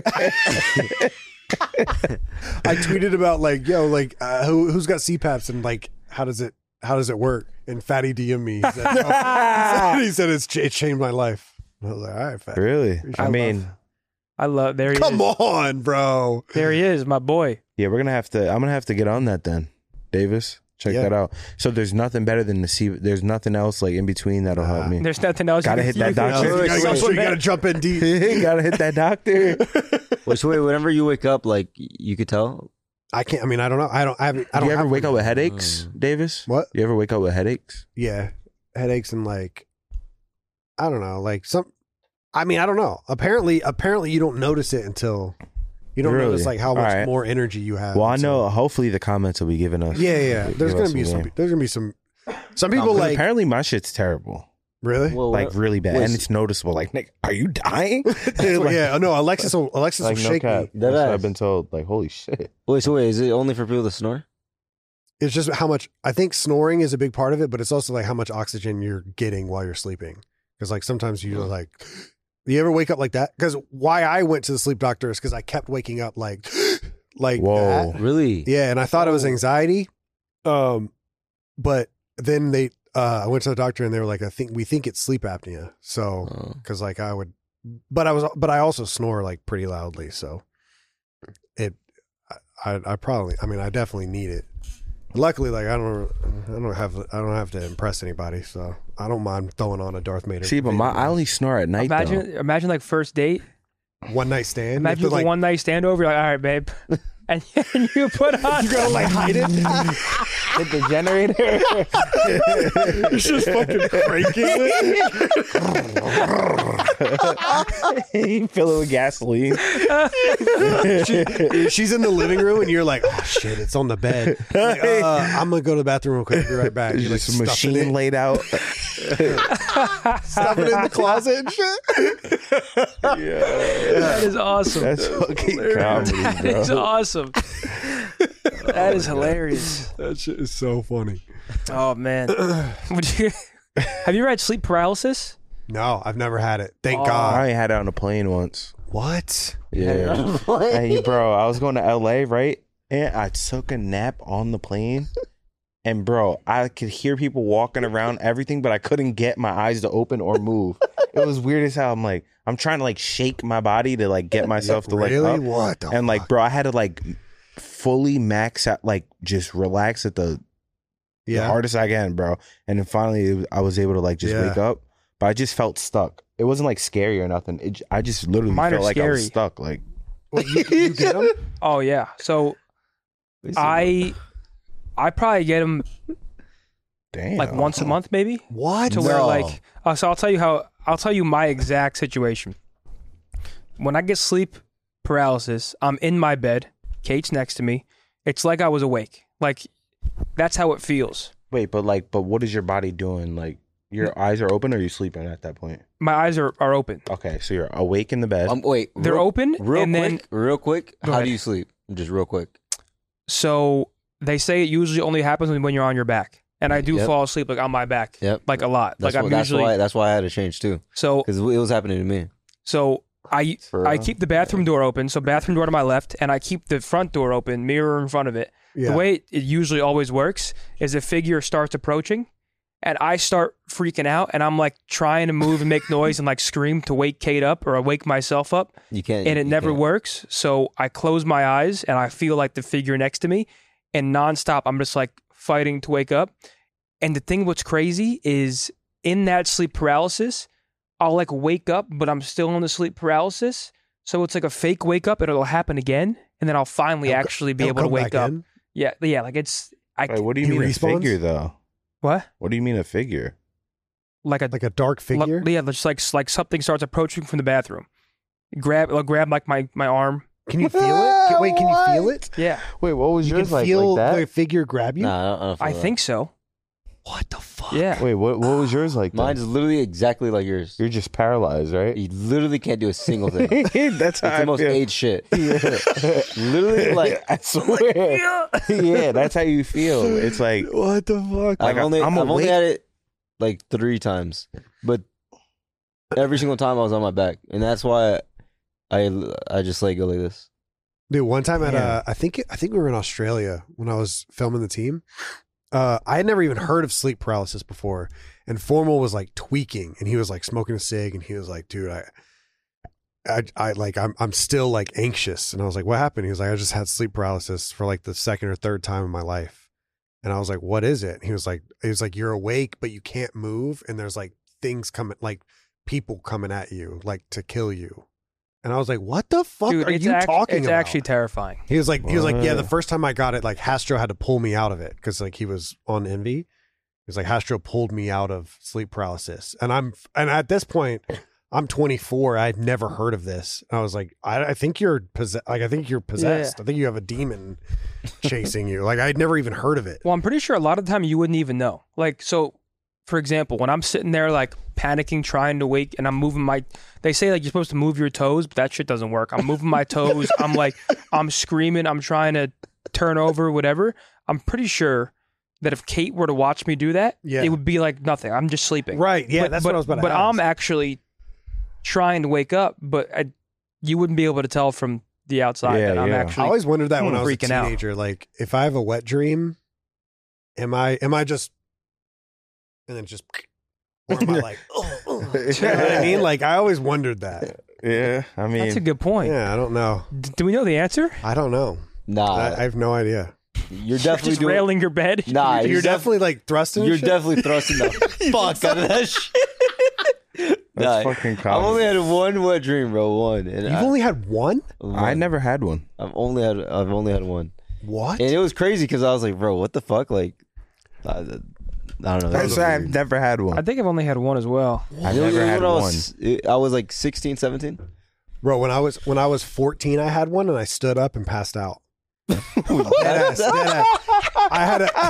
I tweeted about like, yo, like, uh, who who's got C PAPs and like, how does it how does it work? And Fatty D M'd me. He said, oh. he said it's it changed my life. I was like, all right, Fatty. Really? I mean, I love, there he Come is. on, bro. There he is, my boy. yeah, we're gonna have to. I'm gonna have to get on that then, Davis. Check Yeah. that out. So there's nothing better than the C. There's nothing else like in between that'll help me. There's nothing else. Gotta you hit can- that you can- doctor. You gotta, go, you gotta jump in deep. Gotta hit that doctor. Wait, so wait, whenever you wake up, like you could tell. I can't. I mean, I don't know. I don't. I haven't. I Do don't you ever have wake one. up with headaches, Davis? What? You ever wake up with headaches? Yeah, headaches and like, I don't know, like some. I mean, I don't know. Apparently, apparently, you don't notice it until you don't Really? notice like how All much right. more energy you have. Well, I until- know. Hopefully, the comments will be giving us. Yeah, yeah. yeah. give There's us gonna be some. game. There's gonna be some. Some people 'Cause like apparently my shit's terrible, really. Well, like what- really bad, wait, and so- it's noticeable. Like, Nick, are you dying? Well, Like- yeah. No, Alexis. Will, Alexis like will no shake cap. me. That's what Deadass. I've been told. Like, holy shit. Wait, so wait, is it only for people that snore? It's just how much. I think snoring is a big part of it, but it's also like how much oxygen you're getting while you're sleeping. Because like sometimes you're like, you ever wake up like that? Because why I went to the sleep doctor is because I kept waking up like, like Whoa. that. Really? Yeah, and I thought it was anxiety. Um, but then they, uh, I went to the doctor and they were like, I think we think it's sleep apnea. So, Oh. because like I would, but I was, but I also snore like pretty loudly. So, it, I, I probably, I mean, I definitely need it. Luckily, like I don't, I don't have, I don't have to impress anybody, so I don't mind throwing on a Darth Vader. See, but my I only snore at night. Imagine, though. imagine like first date. one night stand. Imagine You have the to, like, one night stand over. You're like, all right, babe, and, and you put on. you gotta like hide it. Hit the generator. It's just fucking cranking it. You fill it with gasoline. She, she's in the living room, and you're like, "Oh shit, it's on the bed." Like, uh, I'm gonna go to the bathroom real quick. Be right back. There's You're, like, just a stuffing machine it, laid out. stuffing it in the closet and shit. That is awesome. That's fucking comedy, That is bro. awesome. That is hilarious. That shit is so funny. Oh man, Would you, have you ever had sleep paralysis? No, I've never had it. Thank Oh. God. I had it on a plane once. What? Yeah. Hey, bro, I was going to L A, right? And I took a nap on the plane. And, bro, I could hear people walking around, everything, but I couldn't get my eyes to open or move. It was weird as hell. I'm like, I'm trying to, like, shake my body to, like, get myself to, like, Really? up. What the And, like, fuck? bro, I had to, like, fully max out, like, just relax at the, the Yeah. hardest I can, bro. And then finally, it was- I was able to, like, just Yeah. wake up. But I just felt stuck. It wasn't, like, scary or nothing. It, j- I just literally Mine are felt like I was scary. stuck. Like, What, you, you get them? Oh yeah. So I, I probably get them damn. like once a month, maybe. What? To where like, uh, so I'll tell you how. I'll tell you my exact situation. When I get sleep paralysis, I'm in my bed. Kate's next to me. It's like I was awake. Like that's how it feels. Wait, but like, but what is your body doing? Like, your eyes are open, or are you sleeping at that point? My eyes are, are open. Okay, so you're awake in the bed. Um, wait, They're real, open, Real and quick, then real quick. Go How ahead. do you sleep? Just real quick. so they say it usually only happens when when you're on your back, and I do Yep. fall asleep like on my back, Yep. like a lot. That's like what, I'm that's usually why. That's why I had to change too, so because it was happening to me. so I For I real? keep the bathroom door open, so bathroom door to my left, and I keep the front door open, mirror in front of it. Yeah. The way it usually always works is a figure starts approaching, and I start freaking out, and I'm like trying to move and make noise and like scream to wake Kate up or I wake myself up, You can't, and it you never can't. works. So I close my eyes and I feel like the figure next to me, and nonstop I'm just like fighting to wake up. And the thing what's crazy is in that sleep paralysis, I'll like wake up, but I'm still in the sleep paralysis. So it's like a fake wake up and it'll happen again. And then I'll finally It'll actually co- be it'll able to come wake back up. in? Yeah. Yeah. Like it's, I, Wait, what do you He mean respawns? a figure though? what? What do you mean a figure? Like a, Like a dark figure? Like, yeah, just like like something starts approaching from the bathroom. Grab, I'll grab like my, my arm. Can you feel it? Can- Wait, can you feel it? Yeah, Wait, what was You yours can like? feel like that? the figure grab you? Nah, I don't, I don't feel I that. think so. What the fuck? Yeah, Wait, what? What was yours like? then? Mine's literally exactly like yours. You're just paralyzed, right? You literally can't do a single thing. That's It's how I the most feel. age shit. Yeah. Literally, like I swear. Yeah, that's how you feel. It's like What the fuck? Like, I've only I'm I've only awake. had it like three times, but every single time I was on my back, and that's why I I just like go like this. Dude, one time at Yeah. uh, I think I think we were in Australia when I was filming the team. Uh, I had never even heard of sleep paralysis before, and Formal was like tweaking, and he was like smoking a cig, and he was like, "Dude, I, I, I like I'm I'm still like anxious," and I was like, "What happened?" He was like, "I just had sleep paralysis for like the second or third time in my life," and I was like, "What is it?" And he was like, "He was like, you're awake, but you can't move, and there's like things coming, like people coming at you, like to kill you." And I was like, "What the fuck dude, are it's you act- talking It's about?" actually terrifying. He was like, he was like, yeah. The What? first time I got it, like Hastro had to pull me out of it because like he was on Envy. He was like, Hastro pulled me out of sleep paralysis, and I'm and at this point, I'm twenty-four. I'd never heard of this. And I was like, I, I think you're possessed. Like I think you're possessed. I think you have a demon chasing you. Like I'd never even heard of it. Well, I'm pretty sure a lot of the time you wouldn't even know. Like, so, for example, when I'm sitting there like panicking, trying to wake, and I'm moving my, they say like you're supposed to move your toes, but that shit doesn't work. I'm moving my toes. I'm like, I'm screaming. I'm trying to turn over, whatever. I'm pretty sure that if Kate were to watch me do that, Yeah. it would be like nothing. I'm just sleeping. Right? Yeah, But- that's but, what I was about to But ask. I'm actually trying to wake up, but I, you wouldn't be able to tell from the outside Yeah, that I'm yeah. I actually. always wondered that when I was a freaking out. teenager. Like, if I have a wet dream, am I am I just and then just or am I like, oh, oh. You know what I mean? Like, I always wondered that. Yeah, I mean, That's a good point. Yeah, I don't know. D- do we know the answer? I don't know. Nah, I, I have no idea. you're definitely just doing. railing your bed. Nah, You're, you're, def- definitely like thrusting. you're and shit? definitely thrusting the fuck out of that shit. that's Nah, fucking I've common. only had one wet dream, bro. One, and You've I, only had one. one. I never had one. I've only had. I've only had one, What? and it was crazy because I was like, bro, what the fuck? Like, I, I don't know. that That's was why I've weird. never had I one. think I've only had one as well. I've It was never had when I one. was, I was like sixteen, seventeen. Bro, when I was when I was fourteen, I had one and I stood up and passed out. Deadass, deadass. I had a,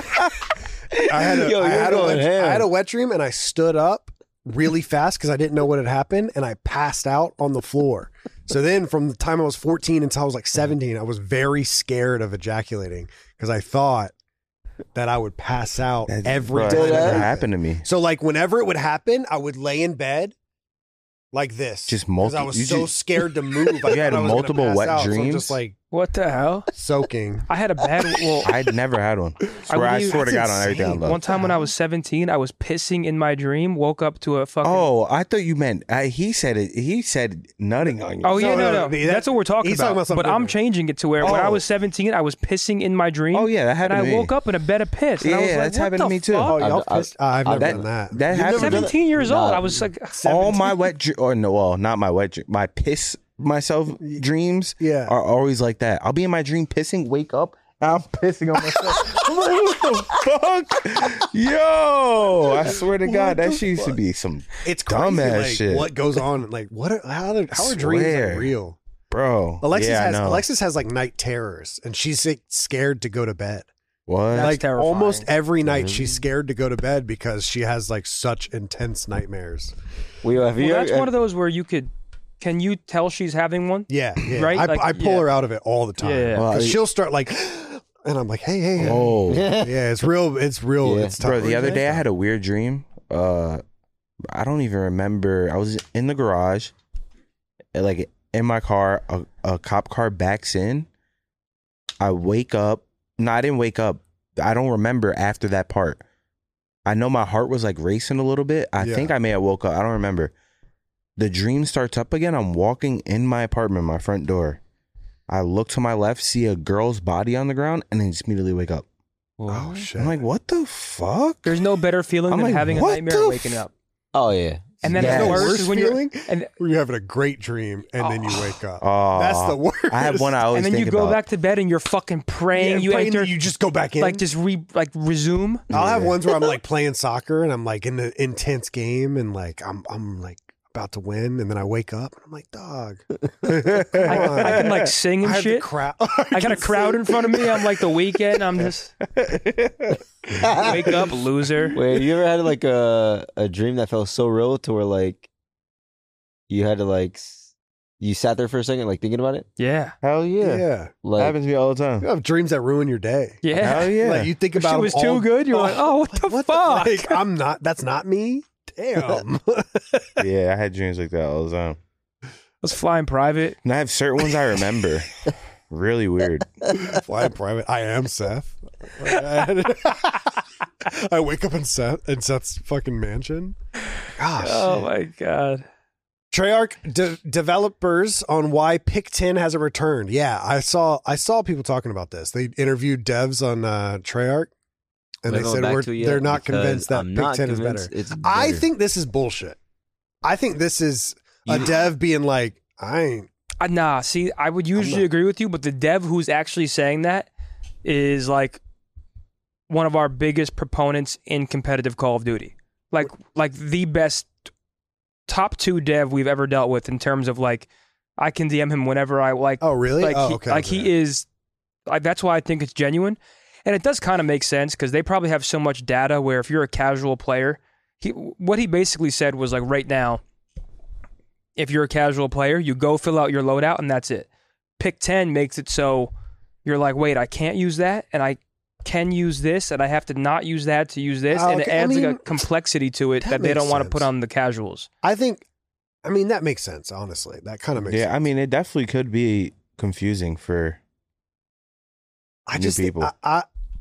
I had a, Yo, I you're had a, going wet, ham. I had a wet dream and I stood up really fast because I didn't know what had happened and I passed out on the floor. So then, from the time I was fourteen until I was like seventeen, I was very scared of ejaculating because I thought that I would pass out That- every bro, time. that it never happened. happened to me. So like whenever it would happen, I would lay in bed like this. Just 'Cause multi- I was you so just- scared to move. I You thought had I was gonna multiple pass wet out, so I'm dreams? just like What the hell? soaking. I had a bad. Well, I'd never had one. Swear, I believe- swear to That's God on everything I insane. love. one time when I was seventeen, I was pissing in my dream. Woke up to a fucking. Oh, I thought you meant uh, he said it. He said nutting on you. Oh yeah, No, no, no, no. no, that- That's what we're talking he's about. talking about something but I'm different. changing it to where when I Oh. was seventeen, I was pissing in my dream. Oh, yeah, that and happened I to me. woke up in a bed of piss. And I was Yeah, like, that's what happened the to me, too. fuck? Oh, y'all I've- pissed? I've never that- done that. That You've happened. never done that? seventeen years old. Nah. I was like, All my wet dr- or no, well, not my wet dream. My piss myself dreams Yeah. are always like that. I'll be in my dream pissing, wake up, and I'm pissing on myself. I'm like, what the fuck? Yo, I swear to God, that shit used to be some It's crazy, dumbass like, shit. what goes on. Like, what? Are, how are, how are dreams Swear. like, real? bro. Alexis yeah, I has know. Alexis has like night terrors, and she's like, scared to go to bed. What? That's like terrifying. almost every night, Mm-hmm. she's scared to go to bed because she has like such intense nightmares. We have well, you that's ever- one of those where you could. Can you tell she's having one? Yeah, yeah. Right? I, Like, I pull yeah. her out of it all the time. Yeah. Well, 'Cause I- she'll start like, and I'm like, hey, hey, hey. Oh, Yeah, it's real. It's real. Yeah. It's tough. bro. The other day I had a weird dream. Uh, I don't even remember. I was in the garage, like in my car. A, a cop car backs in. I wake up. No, I didn't wake up. I don't remember after that part. I know my heart was like racing a little bit. I Yeah. think I may have woke up. I don't remember. The dream starts up again. I'm walking in my apartment, my front door. I look to my left, see a girl's body on the ground, and then just immediately wake up. Oh shit! I'm like, what the fuck? There's no better feeling I'm than like, having a what nightmare the and waking f- up. Oh yeah. And then Yes. the The worst worst is when feeling? you're and Where you're having a great dream and then you wake up. Oh, That's the worst. I have one I always and then you think go about. back to bed and you're fucking praying. Yeah, you praying enter that you just go back in. like just re like resume. I'll have ones where I'm like playing soccer and I'm like in an intense game and like I'm I'm like about to win and then I wake up and I'm like, dog. I, I can like sing and I have the shit. crowd. I got a crowd in front of me. I'm like the weekend. I'm just wake up, loser. Wait, you ever had like a a dream that felt so real to where like you had to like s- you sat there for a second like thinking about it? Yeah, Hell yeah. Yeah. That Like happens to me all the time. You have dreams that ruin your day. yeah. Hell yeah. Like you think If about shit them was all- too good, you're like, oh, what the what fuck? like, I'm not. That's not me. Damn. Yeah, I had dreams like that all the time. Let's fly in private. And I have certain ones I remember. Really weird. Flying private. I am Seth. I wake up in Seth in Seth's fucking mansion. Gosh. Oh my god. Treyarch de- developers on why Pick ten hasn't returned. Yeah, I saw I saw people talking about this. They interviewed devs on uh, Treyarch, and They're they going said back we're, to it yet they're not because convinced that I'm Pick not ten is convinced better. it's I better. think this is bullshit. I think this is a You- dev being like, I ain't. Uh, nah, see, I would usually not- agree with you, but the dev who's actually saying that is like one of our biggest proponents in competitive Call of Duty. Like, like the best top two dev we've ever dealt with in terms of like, I can D M him whenever I like. Oh, really? Like, oh, he, okay. like okay. he is. Like that's why I think it's genuine, and it does kind of make sense because they probably have so much data. Where if you're a casual player, he what he basically said was like, right now, if you're a casual player, you go fill out your loadout and that's it. Pick ten makes it so you're like, wait, I can't use that, and I can use this, and I have to not use that to use this, Oh, and it okay. I adds like mean, a complexity to it that that, they makes don't want to put sense. on the casuals. I think. I mean, that makes sense. Honestly, that kind of makes Yeah, sense. I mean, it definitely could be confusing for I new just think- people. I, I,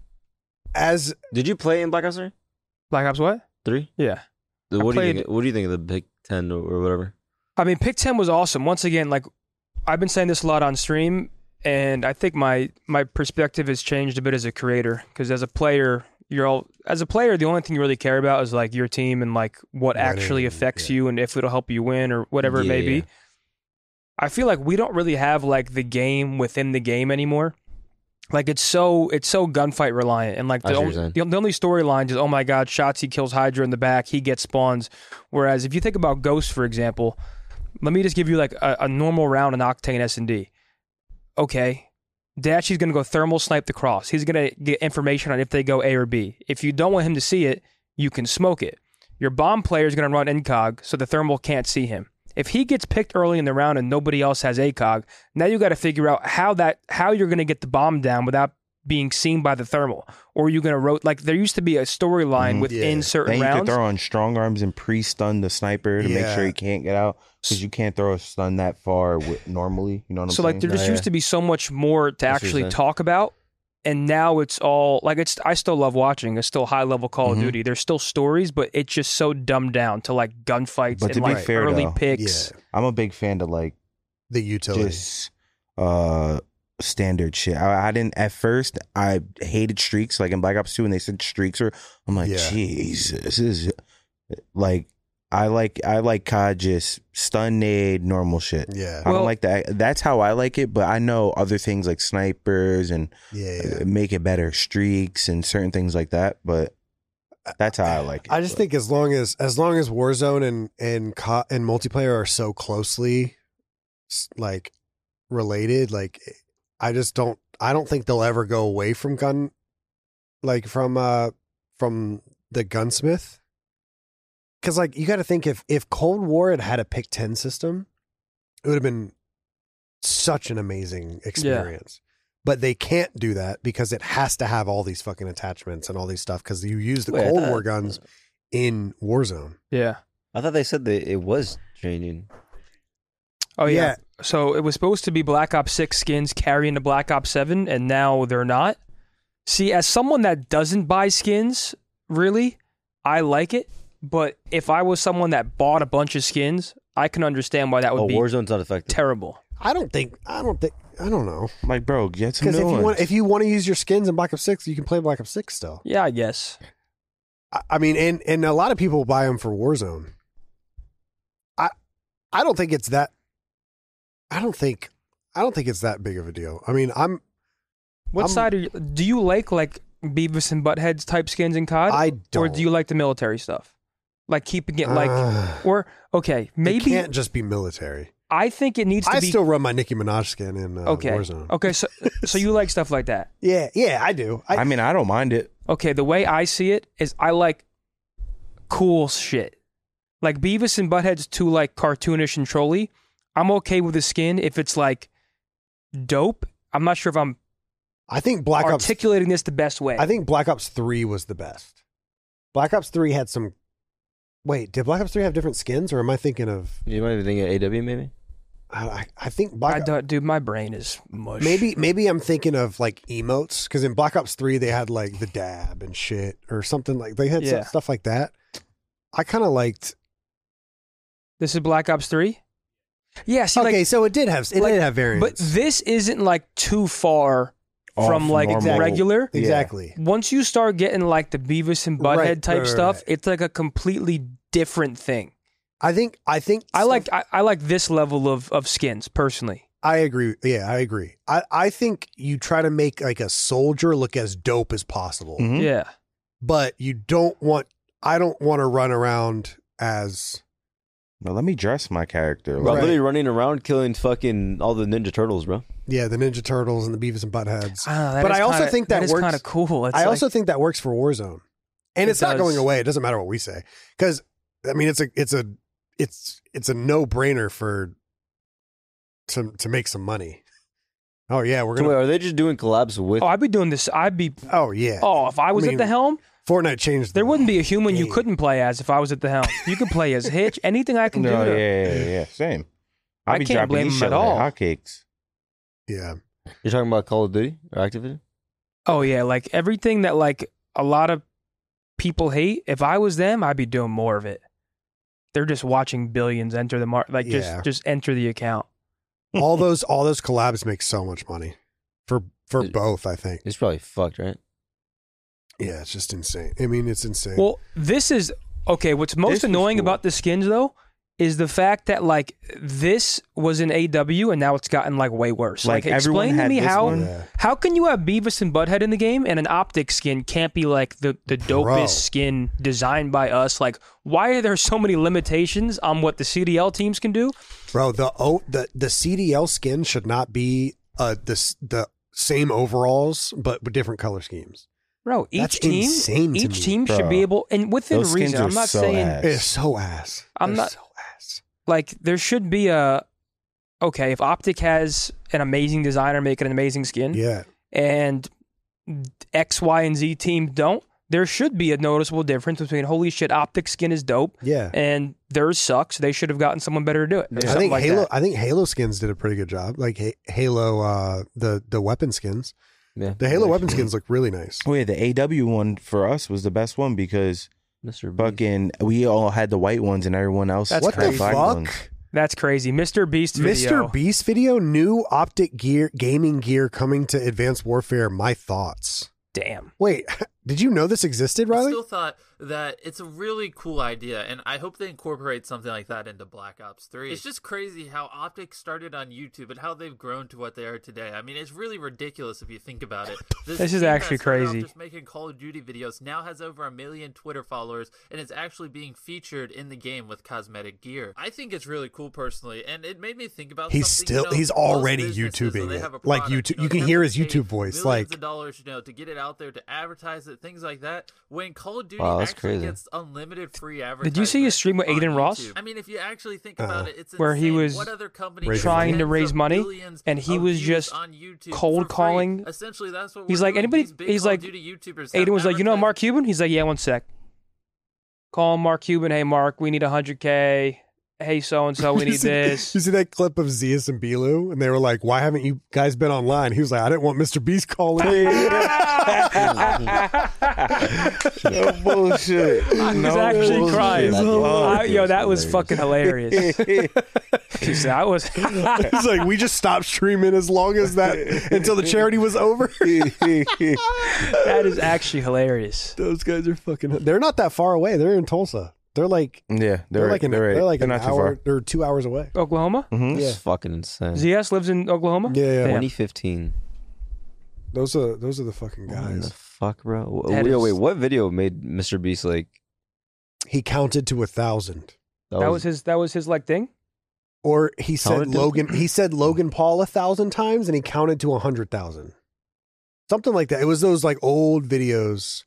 as Did you play in Black Ops three? Black Ops what? Three? Yeah. What do played- you think? What do you think of the Big Ten or, or whatever? I mean, Pick ten was awesome. Once again, like I've been saying this a lot on stream, and I think my my perspective has changed a bit as a creator. Because as a player, you're all as a player, the only thing you really care about is like your team and like what Winning, actually affects yeah. you and if it'll help you win or whatever it may Yeah. be. I feel like we don't really have like the game within the game anymore. Like it's so it's so gunfight reliant, and like I the see what only, you're saying. the, the only storyline is, oh my god, Shotzi kills Hydra in the back, he gets spawns. Whereas if you think about Ghost, for example, let me just give you like a, a normal round in Octane S and D. Okay, Dashy's gonna go thermal snipe the cross. He's gonna get information on if they go A or B. If you don't want him to see it, you can smoke it. Your bomb player is gonna run incog, so the thermal can't see him. If he gets picked early in the round and nobody else has ACOG, now you got to figure out how that how you're going to get the bomb down without being seen by the thermal. Or you're going to rotate. Like there used to be a storyline Mhm. within Yeah. certain Then you rounds. could throw on strong arms and pre-stun the sniper to make Yeah. sure he can't get out because you can't throw a stun that far with, normally. You know what I'm so saying? like there just Yeah, used yeah. to be so much more to what you're actually saying. talk about. And now it's all like it's. I still love watching. It's still high level Call Mhm. of Duty. There's still stories, but it's just so dumbed down to like gunfights But and to be like fair, early though, picks. yeah, I'm a big fan of like the utility. just uh standard shit. I, I didn't at first. I hated streaks. Like in Black Ops two, when they said streaks are, I'm like, Yeah. Jesus, this is like I like I like C O D just stun nade normal shit. yeah, I Well- don't like that. That's how I like it. But I know other things like snipers and yeah, yeah. uh, make it better, streaks and certain things like that. But that's how I like it. I just But- think as long as as long as Warzone and and co- and multiplayer are so closely s- like related, like I just don't I don't think they'll ever go away from gun like from uh from the gunsmith. Cuz like you got to think if if Cold War had had a pick ten system, it would have been such an amazing experience. But they can't do that because it has to have all these fucking attachments and all these stuff because you use the Wait, I Cold thought- War guns in Warzone. Yeah. I thought they said that it was changing. Oh yeah. Yeah. So it was supposed to be Black Ops six skins carrying to Black Ops seven, and now they're not. See, as someone that doesn't buy skins, really, I like it. But if I was someone that bought a bunch of skins, I can understand why that would Oh, be Warzone's not affected. terrible. I don't think I don't think I don't know. Like, bro, get some Because new if you ones. want, if you want to use your skins in Black Ops Six, you can play Black Ops Six still. Yeah, I guess. I, I mean, and and a lot of people buy them for Warzone. I I don't think it's that. I don't think I don't think it's that big of a deal. I mean, I'm. What I'm- side are you? Do you like like Beavis and Butthead's type skins in C O D? I Or don't. do you like the military stuff? Like keeping it like, Uh, or okay, it maybe can't just be military. I think it needs to I be. still run my Nicki Minaj skin in uh, okay. Warzone. Okay, so so you like stuff like that. Yeah, yeah, I do. I, I mean, I don't mind it. Okay, the way I see it is I like cool shit. Like Beavis and Butthead's too like cartoonish and trolly. I'm okay with the skin if it's like dope. I'm not sure if I'm I think Black Ops. articulating this the best way. I think Black Ops Three was the best. Black Ops Three had some. Wait, did Black Ops Three have different skins, or am I thinking of? You might be thinking A W maybe. I, I- I think I Black. don't, dude, my brain is mush. Maybe maybe I'm thinking of like emotes because in Black Ops Three they had like the dab and shit or something like they had some Yeah. stuff like that. I kind of liked. This is Black Ops three. Yeah, see, Okay, like, so it did have it like- did have variants, but this isn't like too far Off from like normal. regular. exactly. Once you start getting like the Beavis and Butthead Right, type right, stuff, right. it's like a completely different thing. I think I think I stuff- like I, I like this level of, of skins personally. I agree. Yeah, I agree. I, I think you try to make like a soldier look as dope as possible, Mhm. Yeah. but you don't want. I don't want to run around as. Now, let me dress my character. Bro, I'm Right. literally running around killing fucking all the Ninja Turtles, bro. Yeah, the Ninja Turtles and the Beavis and Buttheads. I don't know, that But is I also kinda- think that is works- kind of cool. It's I like- also think that works for Warzone, and It it's not does. going away. It doesn't matter what we say because I mean it's a it's a it's it's a no brainer for to to make some money. Oh yeah, we're So wait, gonna. are they just doing collabs with? oh, I'd be doing this. I'd be. Oh yeah. Oh, if I was I at mean, the helm, Fortnite changed. there the wouldn't be a human you game. couldn't play as if I was at the helm. You could play as Hitch. Anything I can No, do. yeah, To, yeah, yeah, yeah, same. I'll I be can't dropping blame these them shit at like all. hotcakes. Yeah. You're talking about Call of Duty or Activision? Oh yeah, like everything that like a lot of people hate. If I was them, I'd be doing more of it. They're just watching billions enter the market. Like Yeah. just just enter the account. all those all those collabs make so much money for for It- both. I think. It's probably fucked, right? Yeah, it's just insane. I mean, it's insane. Well, this is okay. What's most This was annoying cool. about the skins though is the fact that like this was in A W and now it's gotten like way worse. Like, Like, everyone explain to had me this how one? Yeah. how can you have Beavis and Butthead in the game and an optic skin can't be like the the dopest Bro. skin designed by us? Like, why are there so many limitations on what the C D L teams can do? Bro, the oh the the C D L skin should not be uh the s- the same overalls but with different color schemes. Bro, each That's team, insane to each me, team should bro. be able, and within Those skins reason. are I'm not so saying ass. It's so ass. I'm They're not- so ass. like there should be a okay. If Optic has an amazing designer making an amazing skin, Yeah. and X, Y, and Z team don't, there should be a noticeable difference between holy shit, Optic skin is dope, Yeah. and theirs sucks. They should have gotten someone better to do it. Or I something think like Halo. that. I think Halo skins did a pretty good job. Like Ha- Halo, uh, the the weapon skins. Yeah. The Halo weapon skins look really nice. Oh yeah, the A W one for us was the best one because Mister Beast. fucking we all had the white ones and everyone else That's What had the black fuck? ones. That's crazy. Mister Beast video. Mister Beast video, new optic gear, gaming gear coming to Advanced Warfare. My thoughts. Damn. Wait, did you know this existed, I Riley? still thought that it's a really cool idea, and I hope they incorporate something like that into Black Ops three. It's just crazy how Optic started on YouTube and how they've grown to what they are today. I mean, it's really ridiculous if you think about it. This is team that actually started off crazy. Just making Call of Duty videos now has over a million Twitter followers, and it's actually being featured in the game with cosmetic gear. I think it's really cool personally, and it made me think about He's something, still- you know, he's most already businesses, when YouTubing they it. have a Like product, YouTube- know, you can they hear have his to pay YouTube voice, millions like- of dollars, you know, to get it out there, to advertise it, things like that. When Call of Duty Wow, that's actually crazy. gets unlimited free advertising. Did you see his stream with Aiden Ross? I mean, if you actually think Uh-uh. about it, it's Where he insane. was What other company Raising gets money. trying to tens raise of money, billions and he of was views just on YouTube cold for free? calling. Essentially, that's what He's we're like, doing. anybody- These big he's Call like- of Duty YouTubers have Aiden was like, you know advertising. Mark Cuban? He's like, yeah, one sec. Call Mark Cuban. Hey, Mark, we need one hundred K. hey, so and so, we need this. You see that clip of Zeus and Bilu, and they were like, "Why haven't you guys been online?" He was like, "I didn't want Mister Beast calling me." No bullshit. I was No actually bullshit. crying. That's I- yo, that was hilarious. fucking hilarious. He said, I was. He's like, "We just stopped streaming as long as that until the charity was over." That is actually hilarious. Those guys are fucking. They're not that far away. They're in Tulsa. They're like Yeah, they're, they're, like an, they're, they're like they're an not too hour. far. They're two hours away. Oklahoma? Mhm. Yeah. It's fucking insane. Z S lives in Oklahoma? Yeah, yeah. Damn. twenty fifteen. Those are those are the fucking What in the guys. fuck, bro? That Yo, is- wait, what video made Mister Beast like? He counted to a thousand, That was his. That was his like thing. or he said Counted to- Logan. He said Logan Paul a thousand times, and he counted to a hundred thousand. Something like that. It was those like old videos.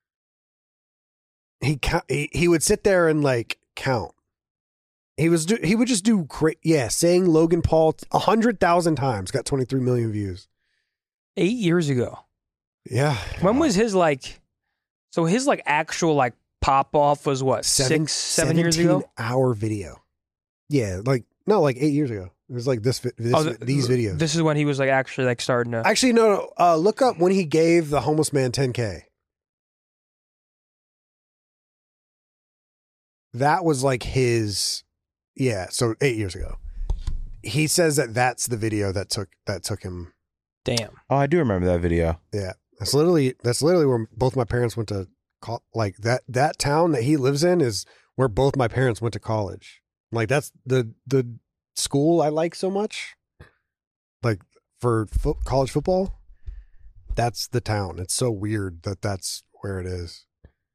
He count, he he would sit there and like count. He was do, he would just do cra- yeah, saying Logan Paul a hundred thousand times, got twenty three million views. Eight years ago. Yeah, When was his like? So his like actual like pop off was what? Seven, six, seven years ago. seventeen hour video. Yeah, like no, like eight years ago. It was like this, vi- this Oh, th- these videos. This is when he was like actually like starting to. Actually, no, no. Uh, look up when he gave the homeless man ten K. That was like his, yeah. So eight years ago, he says that that's the video that took that took him. Damn. Oh, I do remember that video. Yeah, that's literally that's literally where both my parents went to. Call, like that that town that he lives in is where both my parents went to college. Like that's the the school I like so much. Like for fo- college football, that's the town. It's so weird that that's where it is.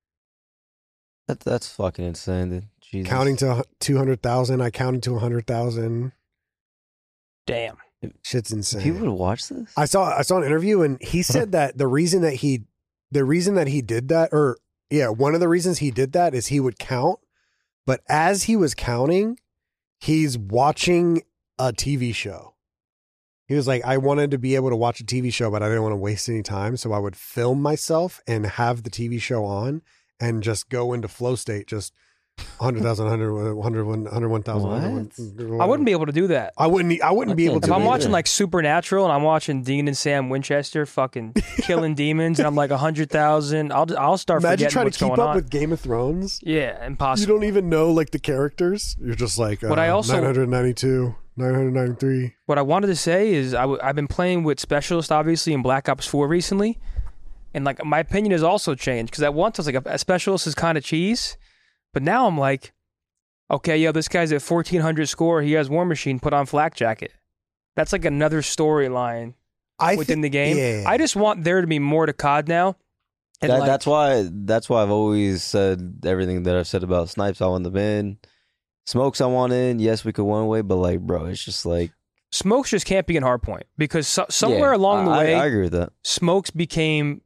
That, that's fucking insane, dude. Jesus. Counting to two hundred thousand, I counted to one hundred thousand. Damn. Shit's insane. People would watch this? I saw I saw an interview and he said that the reason that he the reason that he did that, or yeah, one of the reasons he did that is he would count, but as he was counting, he's watching a T V show. He was like, I wanted to be able to watch a T V show, but I didn't want to waste any time, so I would film myself and have the T V show on and just go into flow state, just one hundred thousand, one hundred, one hundred, one hundred one thousand. I wouldn't be able to do that. I wouldn't. I wouldn't I be able can't to. If I'm either. watching like Supernatural and I'm watching Dean and Sam Winchester fucking killing demons and I'm like a hundred thousand, I'll I'll start Imagine forgetting trying to what's keep going up on. with Game of Thrones. Yeah, You impossible. don't even know like the characters. You're just like uh, What I also- nine hundred ninety-two, nine hundred ninety-three. What I wanted to say is I w- I've been playing with Specialist obviously in Black Ops four recently, and like my opinion has also changed because at once I was like a, a Specialist is kind of cheese, but now I'm like, okay, yo, this guy's at fourteen hundred score. He has War Machine. Put on Flak Jacket. That's like another storyline I within thi- the game. Yeah. I just want there to be more to C O D now. And That, like, that's why. That's why I've always said everything that I've said about Snipes. I want them in. Smokes, I want in. Yes, we could one way, but like, bro, it's just like Smokes just can't be in Hardpoint because so, somewhere yeah, along the I- way, I, I agree with that. Smokes became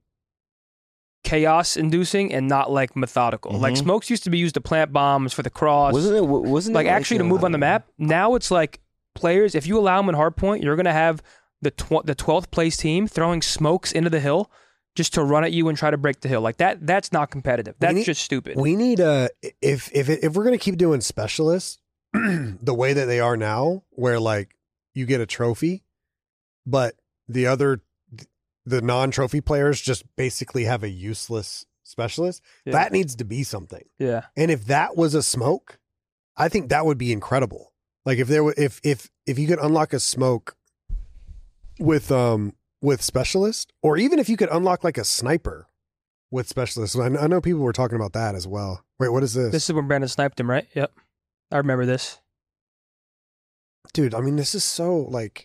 chaos inducing and not like methodical. Like Mhm. Smokes used to be used to plant bombs for the cross. Wasn't it? Wasn't like it actually to uh, move on the map. Now it's like players, if you allow them in Hardpoint, you're gonna have the tw- the twelfth place team throwing smokes into the hill just to run at you and try to break the hill. Like that that's not competitive. That's need- just stupid. We need a if if if we're gonna keep doing specialists the way that they are now, where like you get a trophy, but the other the non-trophy players just basically have a useless specialist. Yeah. That needs to be something. yeah. And if that was a smoke, I think that would be incredible. Like if there were if if if you could unlock a smoke with um with specialist, or even if you could unlock like a sniper with specialist. I, I know people were talking about that as well. Wait, what is this? This is when Brandon sniped him, right? Yep. I remember this. Dude, I mean, this is so like,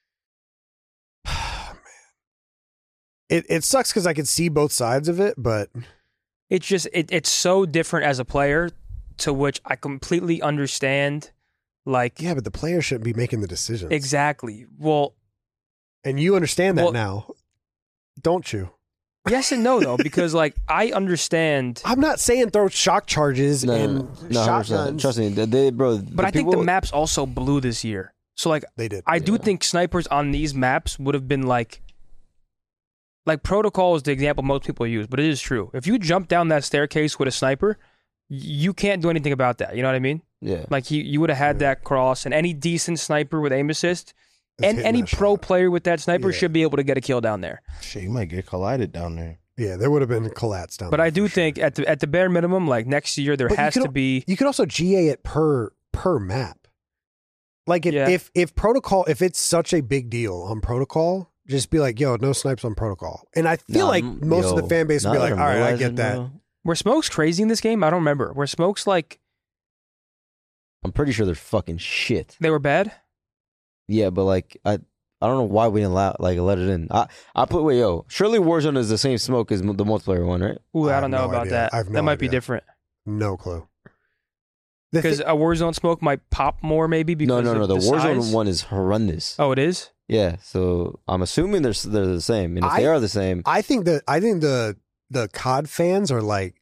man. It it sucks because I could see both sides of it, but It's just it, it's so different as a player, to which I completely understand. Like yeah, but the player shouldn't be making the decisions. exactly. Well, And you understand that Well- now, don't you? yes and no though, because like I understand, I'm not saying throw shock charges No, and no, no, no, one hundred percent. shotguns. Trust me, they, they bro. but I think the maps also blew this year. So like They did. I do Yeah. think snipers on these maps would have been like, like Protocol is the example most people use, but it is true. If you jump down that staircase with a sniper, y- you can't do anything about that. You know what I mean? Yeah. Like he, you would have had that cross, and any decent sniper with aim assist, It's and hitting any that pro shot. player with that sniper Yeah. should be able to get a kill down there. Shit, you might get collided down there. Yeah, there would have been collats down But there. I do for sure. think at the at the bare minimum, like next year, there But you has could to al- be. You could also G A it per per map. Like if, Yeah. if if protocol, if it's such a big deal on protocol, just be like, yo, no snipes on protocol. And I feel Nah, like I'm- most of yo, the fan base would now be that like, I'm all right, I realizing, get that. bro, Were Smokes crazy in this game? I don't remember. Were Smokes like I'm pretty sure they're fucking shit. they were bad? Yeah, but like I I don't know why we didn't allow, like let it in. I I put wait yo. Surely Warzone is the same smoke as the multiplayer one, right? Ooh, I I, have don't know no about idea. that. I have no that might be idea. different No clue. The because thi- a Warzone smoke might pop more, maybe. Because No, no, no. of The, the Warzone size. one is horrendous. Oh, it is. Yeah, so I'm assuming they're they're the same, and if I- they are the same, I think that I think the the C O D fans are like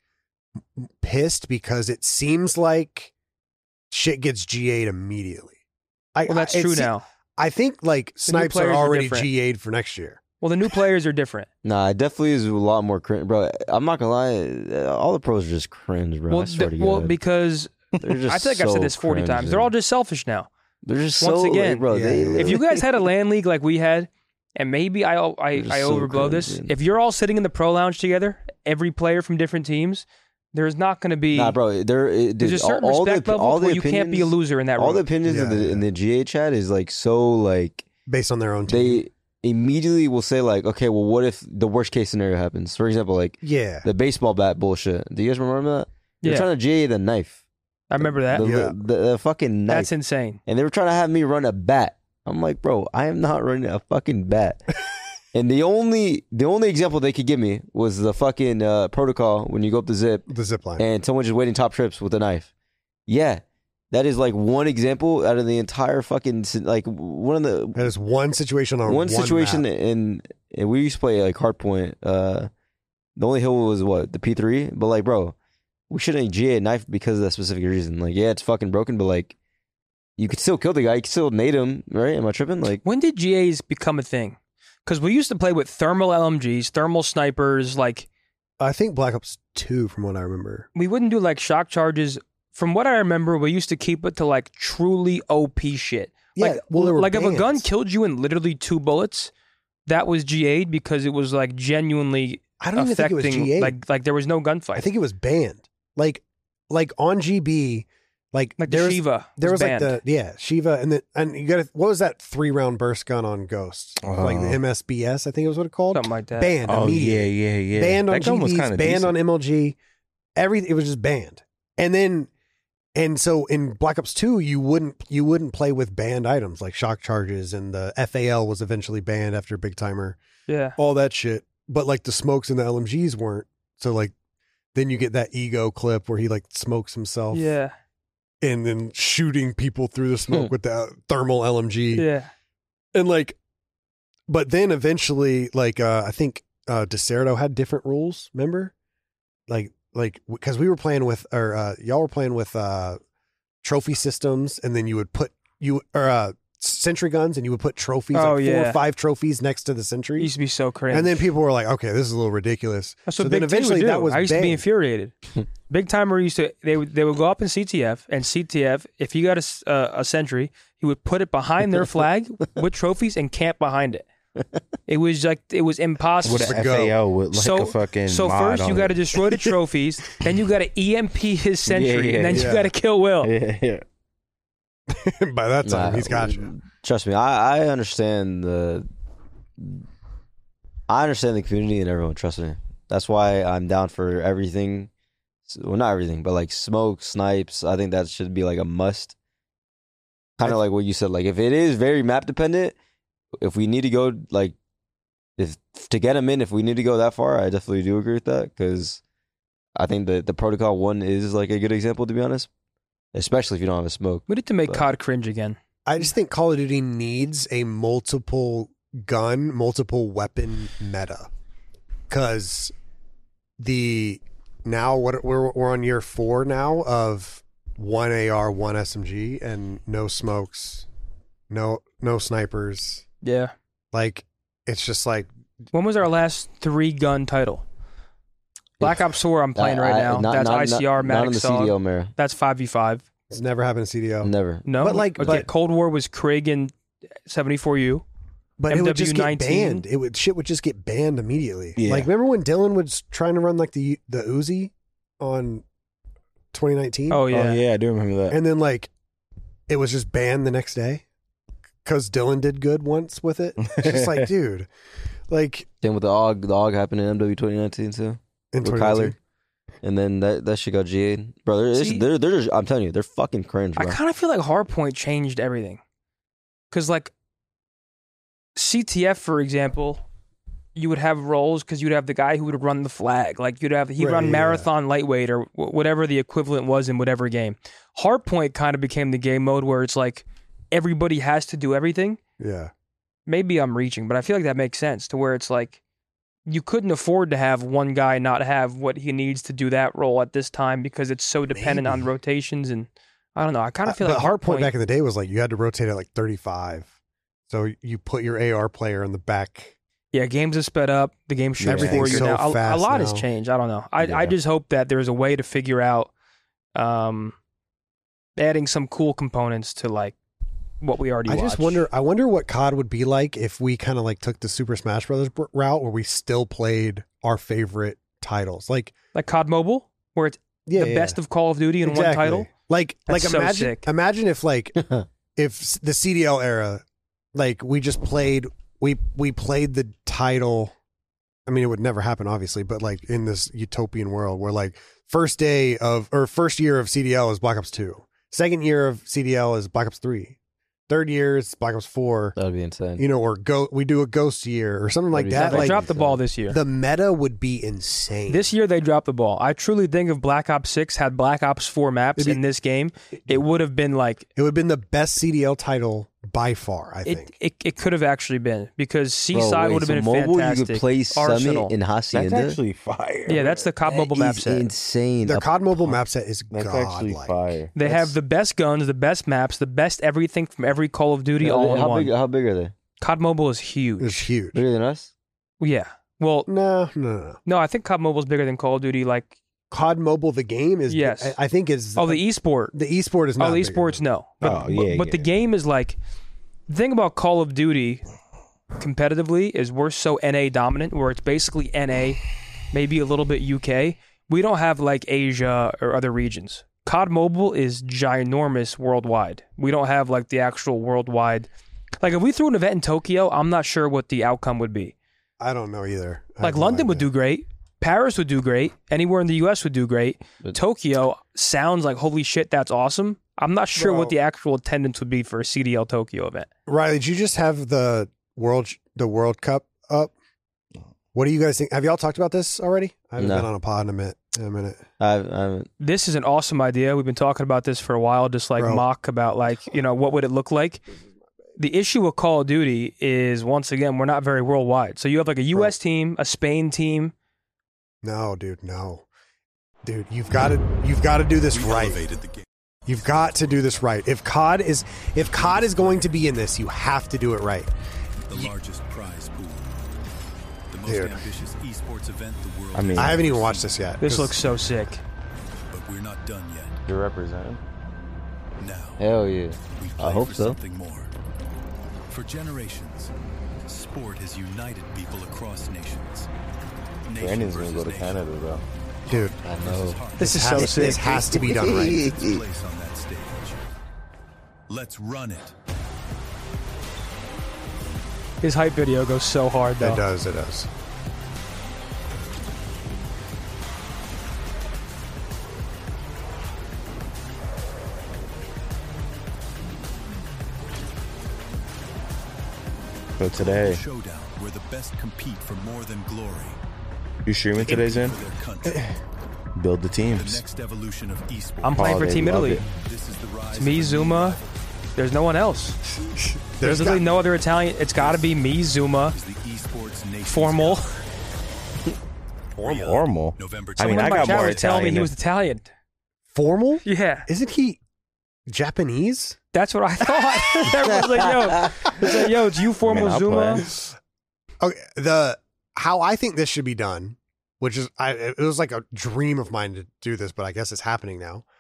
pissed because it seems like shit gets G A'd immediately. I, Well, that's I, it true se- now. I think like The new snipes are players are already different. G A'd for next year. Well, the new players are different. nah, it definitely is a lot more cringe, bro. I'm not gonna lie, all the pros are just cringe, bro. well, I swear th- to well, God. because They're just I feel like I've so said this forty cringe, times. They're dude. all just selfish now. They're just once so, again, like, bro. yeah, they, yeah. If you guys had a LAN league like we had, and maybe I I, They're just I so overblow cringe, this, dude. if you're all sitting in the pro lounge together, every player from different teams, there's not going to be. nah, bro, there, it, There's dude, a certain all, all respect the, level all the where you can't be a opinions- loser in that All room. the opinions in Yeah, the yeah. in the G A chat is like so like Based on their own team. they immediately will say like, okay, well, what if the worst case scenario happens? For example, like yeah. the baseball bat bullshit. Do you guys remember that? They're Yeah. trying to G A the knife. I remember that. The, Yeah. the, the fucking knife. That's insane. And they were trying to have me run a bat. I'm like, bro, I am not running a fucking bat. And the only the only example they could give me was the fucking uh, protocol when you go up the zip The zip line. and someone just waiting top trips with a knife. Yeah, that is like one example out of the entire fucking like one of the that is one situation on one one situation map. in, and we used to play like hardpoint. Uh, the only hill was what the P three, but like, bro, we shouldn't G A a knife because of that specific reason. Like, yeah, it's fucking broken, but like, you could still kill the guy. You could still nade him, right? Am I tripping? Like, When did G As become a thing? Because we used to play with thermal L M Gs, thermal snipers. Like I think Black Ops two, from what I remember. we wouldn't do like shock charges. From what I remember, we used to keep it to like truly O P shit. Yeah, like, well, there were like if a gun bans. killed you in literally two bullets, that was G A'd because it was like genuinely I don't even think it was affecting. G A. Like like there was no gunfight. I think it was banned. Like, like on G B, like, like there the was, Shiva. there was banned. like the yeah Shiva, and the and you got to what was that three round burst gun on Ghosts? like the Uh, M S B S, I think it was what it called. something like that. Banned Oh immediately. yeah, yeah, yeah. Banned on that gun was G Bs, kind of banned on M L G. Every it was just banned, and then and so in Black Ops two, you wouldn't you wouldn't play with banned items like shock charges, and the F A L was eventually banned after Big Timer. Yeah. All that shit, but like the smokes and the L M Gs weren't. So like, then you get that ego clip where he like smokes himself, Yeah. and then shooting people through the smoke Hmm. with the thermal L M G, Yeah. and like, but then eventually, like, uh, I think uh, Deserto had different rules. Remember, like, like because we were playing with, or uh, y'all were playing with uh, trophy systems, and then you would put you or uh, sentry guns, and you would put trophies, Oh, like four yeah. or five trophies next to the It sentry. used to be so cringe. And then people were like, "Okay, this is a little ridiculous." That's so what then Big T eventually would do. that was I used to be banned. infuriated. Big Timer used to they would they would go up in C T F, and C T F, if you got a, s- uh, a sentry, he would put it behind their flag with trophies and camp behind it. It was like it was impossible. with an to go. F A L with like so a fucking so mod first you on got to it. destroy the trophies, then you got to E M P his sentry, Yeah, yeah, and then you yeah. got to kill Will. Yeah, yeah. By that time, Nah, he's got you. Trust me, I, I understand the. I understand the community and everyone. Trust me. That's why I'm down for everything. Well, not everything, but like smoke, snipes. I think that should be like a must. Kind of like what you said. Like if it is very map dependent, if we need to go like, if to get them in, if we need to go that far, I definitely do agree with that because I think the the protocol one is like a good example to be honest, especially if you don't have a smoke. We need to make But- C O D cringe again. I just think Call of Duty needs a multiple gun, multiple weapon meta. Because the now what we're we're on year four now of one A R, one S M G, and no smokes, no no snipers. Yeah. Like it's just like When was our last three gun title? Black Ops four I'm playing right I- now. not- That's not- I C R not, not on the Maddox C D L Dog. mirror. That's five v five. It's never happened in C D O. Never. No, But, like, okay, but- Cold War was Krig and seventy-four U. But it would just get M W nineteen. banned. It would shit would just get banned immediately. Yeah. Like remember when Dylan was trying to run like the the Uzi on twenty nineteen? Oh yeah. Oh yeah, I do remember that. And then like it was just banned the next day because Dylan did good once with it. It's just like, dude, like Then with the O G, the O G happened in M W twenty nineteen too. in With twenty Kyler. nineteen. And then that, that shit got G A'd. Bro, they're, See- they're, they're just, I'm telling you, they're fucking cringe, I bro. kind of feel like Hardpoint changed everything. Because, like, C T F, for example, you would have roles because you'd have the guy who would run the flag. Like, you'd have, he'd Right, run yeah. marathon lightweight or wh- whatever the equivalent was in whatever game. Hardpoint kind of became the game mode where it's like everybody has to do everything. Yeah. Maybe I'm reaching, but I feel like that makes sense to where it's like you couldn't afford to have one guy not have what he needs to do that role at this time because it's so dependent on Maybe. rotations. And I don't know. I kind of feel Uh, like but Hardpoint Hardpoint back in the day was like you had to rotate at like thirty-five. So you put your A R player in the back. Yeah, games have sped up. The game shoots Everything's for you so now. A, a fast lot has now. changed. I don't know. I, Yeah. I just hope that there's a way to figure out um, adding some cool components to like what we already I watch. just wonder. I wonder what C O D would be like if we kind of like took the Super Smash Brothers br- route, where we still played our favorite titles. Like, like C O D Mobile, where it's yeah, the yeah. best of Call of Duty in Exactly. one title. Like, That's like so imagine, sick. imagine if like if s- the C D L era, like we just played, we we played the title. I mean, it would never happen, obviously, but like in this utopian world where like first day of or first year of C D L is Black Ops two, second year of C D L is Black Ops three, third year is Black Ops four. That would be insane. You know, or go we do a Ghost year or something like That'd be that. They Like dropped the ball this year. the meta would be insane. This year they dropped the ball. I truly think if Black Ops six had Black Ops four maps It'd be- in this game, it would have been like it would have been the best C D L title by far. I it. think. It, it could have actually been because Bro, Seaside wait, would have so been mobile, fantastic. you could play Arsenal. Summit in That's Hacienda. actually fire. Yeah, that's the C O D That mobile map is set. insane. The A- C O D mobile map set is That's actually godlike. fire. They That's- have the best guns, the best maps, the best everything from every Call of Duty how, all in how one. big? How big are they? C O D Mobile is huge. It's huge. Bigger than us? Yeah. Well, No, no, no. no, I think C O D Mobile is bigger than Call of Duty. Like, C O D mobile, the game is. Yes. I, I think is. oh, the esport. the esport is not. Oh, the bigger. esports, no. But, Oh, yeah, but, but the yeah. game is like the thing about Call of Duty competitively is we're so N A dominant, where it's basically N A, maybe a little bit U K. We don't have like Asia or other regions. C O D Mobile is ginormous worldwide. We don't have like the actual worldwide. Like if we threw an event in Tokyo, I'm not sure what the outcome would be. I don't know either. I Like have no London would idea. do great. Paris would do great. Anywhere in the U S would do great. But- Tokyo sounds like holy shit, that's awesome. I'm not sure Bro. what the actual attendance would be for a C D L Tokyo event. Riley, did you just have the world the World Cup up? What do you guys think? Have y'all talked about this already? I haven't No. been on a pod in a minute. In a minute. I, I haven't. This is an awesome idea. We've been talking about this for a while, just like Bro. mock about like, you know, what would it look like? The issue with Call of Duty is once again, we're not very worldwide. So you have like a U S team, a Spain team. No, dude, no, dude. You've got to. You've got to do this right. You've got to do this right. If C O D is, if C O D is going to be in this, you have to do it right. The largest prize pool. The most Dude. ambitious esports event the world I mean- has I haven't ever even watched seen. this yet. This 'cause- looks so sick. But we're not done yet. You're representing. Now, Hell yeah. we I play hope for so. something more. For generations, sport has united people across nations. Nation Brandon's gonna versus go to nation. Canada though. dude. I know. This is has, so sick. This has to be done right. Its place on that stage. Let's run it. His hype video goes so hard though. It does. It does. So today, Showdown where the best compete for more than glory. you streaming today, Zen? For their country. Build the The teams. next evolution of esports. I'm playing Oh, for they Team love Italy. it. This is the rise It's me, of a new Zuma. rival. There's no one else. There's There's literally got- no other Italian. It's got to be me, Zuma, Is the esports nation formal. Formal. Formal. November I mean, Someone I in my got chat more was telling me Italian he than- was Italian. Formal? Yeah, Isn't he Japanese? that's what I thought. Everyone's like, yo, it's like, yo, it's you, formal I mean, I'll Zuma. play. Okay, the how I think this should be done, which is I it was like a dream of mine to do this, but I guess it's happening now.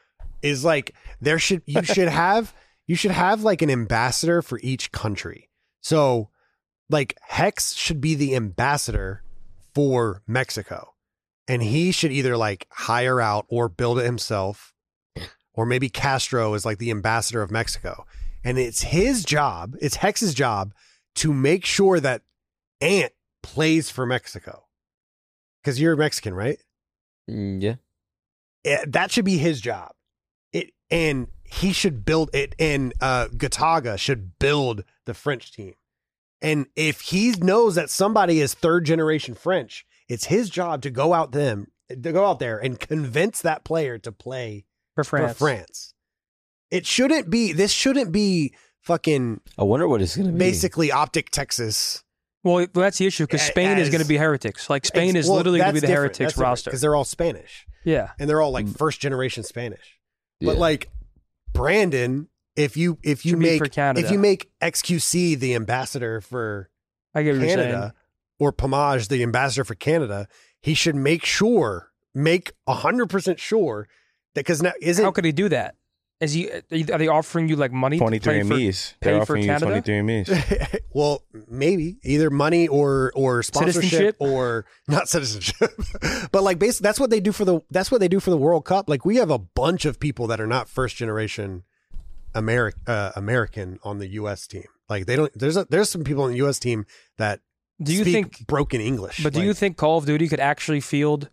is like there should you should have you should have like an ambassador for each country. So like Hex should be the ambassador for Mexico, and he should either like hire out or build it himself, or maybe Castro is like the ambassador of Mexico, and it's his job, it's Hex's job to make sure that Ant plays for Mexico. Because you're Mexican, right? Mm, yeah. It, that should be his job. It and he should build it, and uh, Gataga should build the French team. And if he knows that somebody is third generation French, it's his job to go out them to go out there and convince that player to play For France. For France. It shouldn't be. This shouldn't be fucking. I wonder what it's going to be. Basically, Optic Texas. Well, that's the issue because Spain As, is going to be heretics. Like Spain is well, literally going to be the different. heretics That's roster because they're all Spanish. Yeah, and they're all like first generation Spanish. Yeah. But like Brandon, if you if you Should be make for Canada. if you make X Q C the ambassador for I get what you're saying. Canada, or Pomage the ambassador for Canada, he should make sure, make a hundred percent sure that because now isn't How could he do that? Is he? Are they offering you like money? twenty-three to play Andme's. for, pay They're for offering you Canada? twenty-three Andme's. well, maybe either money or or sponsorship Citizenship? or not citizenship, but like basically that's what they do for the that's what they do for the World Cup. Like we have a bunch of people that are not first generation American uh, American on the U S team. Like they don't. There's a, there's some people on the U S team that Do you speak think broken English? But do Like, you think Call of Duty could actually field?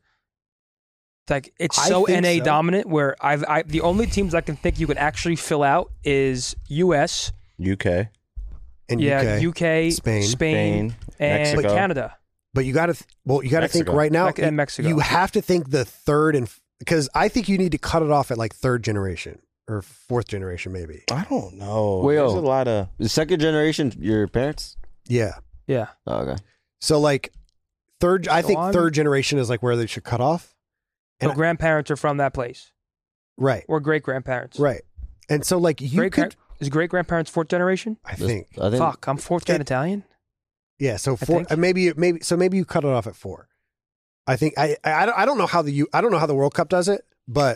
Like it's I so think N A so. dominant. Where I've I, the only teams I can think you could actually fill out is U S, U K. and yeah, U K, U K, Spain. Spain, and Mexico. Canada. But you got to th- well, you got to think Mexico. right now. Mex- and Mexico. You have to think the third and because I think you need to cut it off at like third generation or fourth generation, maybe. I don't know. Well, There's a lot of. The second generation, your parents? Yeah. Yeah, Oh, okay. So like third, I So think I'm- third generation is like where they should cut off. so And I- grandparents are from that place, Right. or great grandparents. Right. And so like you Great could, is great grandparents fourth generation? I think, I think Fuck, I'm fourth gen It- Italian. yeah. So I four, think. uh, maybe, maybe, so maybe you cut it off at four. I think I, I, I don't- I don't know how the U, I don't know how the World Cup does it, but,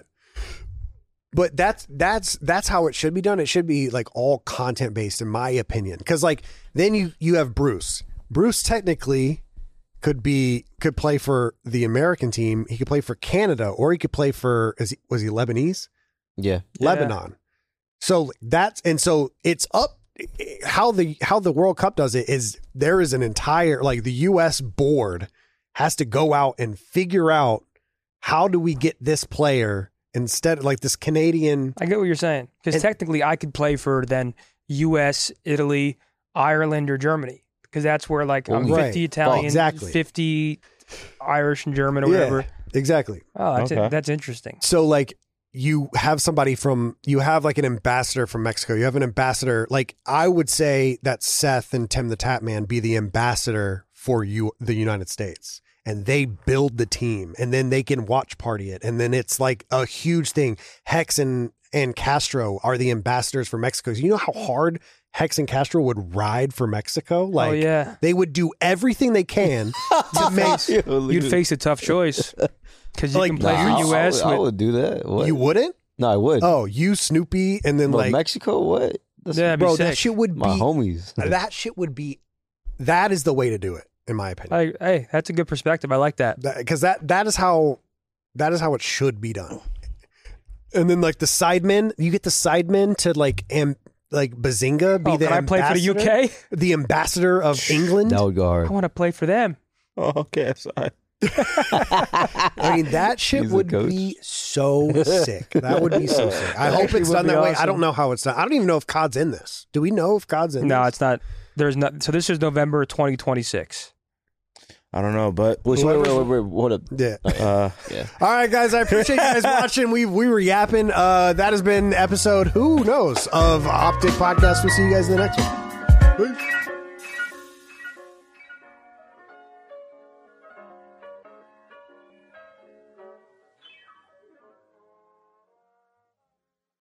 but that's that's that's how it should be done. It should be like all content based, in my opinion. Because like then you you have Bruce. Bruce technically could be could play for the American team. He could play for Canada, or he could play for is he, was he Lebanese? yeah. Yeah. Lebanon. So that's and so it's up how the how the World Cup does it is there is an entire like the U S board has to go out and figure out how do we get this player instead like this Canadian. I get what you're saying because And- technically I could play for then U S, Italy, Ireland, or Germany because that's where like I'm Right. fifty Italian, Exactly. fifty Irish and German or Yeah, whatever. exactly. Oh, that's Okay. that's interesting. So like you have somebody from you have like an ambassador from Mexico. You have an ambassador like I would say that Seth and Tim the Tap Man be the ambassador for you the United States. And they build the team and then they can watch party it. And then it's like a huge thing. Hex and, and Castro are the ambassadors for Mexico. You know how hard Hex and Castro would ride for Mexico? Like oh yeah, they would do everything they can to make you'd face a tough choice because you Like, can play Nah, for U S. I would, I with, would do that. What? you wouldn't? No, I would. Oh, you Snoopy and then But like Mexico? What? That's Yeah, that'd be bro, sick. that shit would be my homies. that shit would be that is the way to do it, in my opinion. I, hey, that's a good perspective. I like that. Because that, that is how that is how it should be done. And then like the sidemen, you get the sidemen to like am like Bazinga be Oh, the can I play for the U ambassador- K? the ambassador of England. That would go I hard. want to play for them. Oh, okay. Sorry. I mean, that shit He's the would coach. be so sick. That would be so sick. I That hope actually it's would done be that way. I awesome. don't know how it's done. I don't even know if C O D's in this. Do we know if C O D's in No, this? it's not. There's not. So this is November twenty twenty-six. I don't know, but Wait, so wait, wait, wait, wait, hold up. Yeah. uh, Yeah. All right, guys. I appreciate you guys watching. We we were yapping. Uh, that has been episode who knows of Optic Podcast. We'll see you guys in the next one. Peace.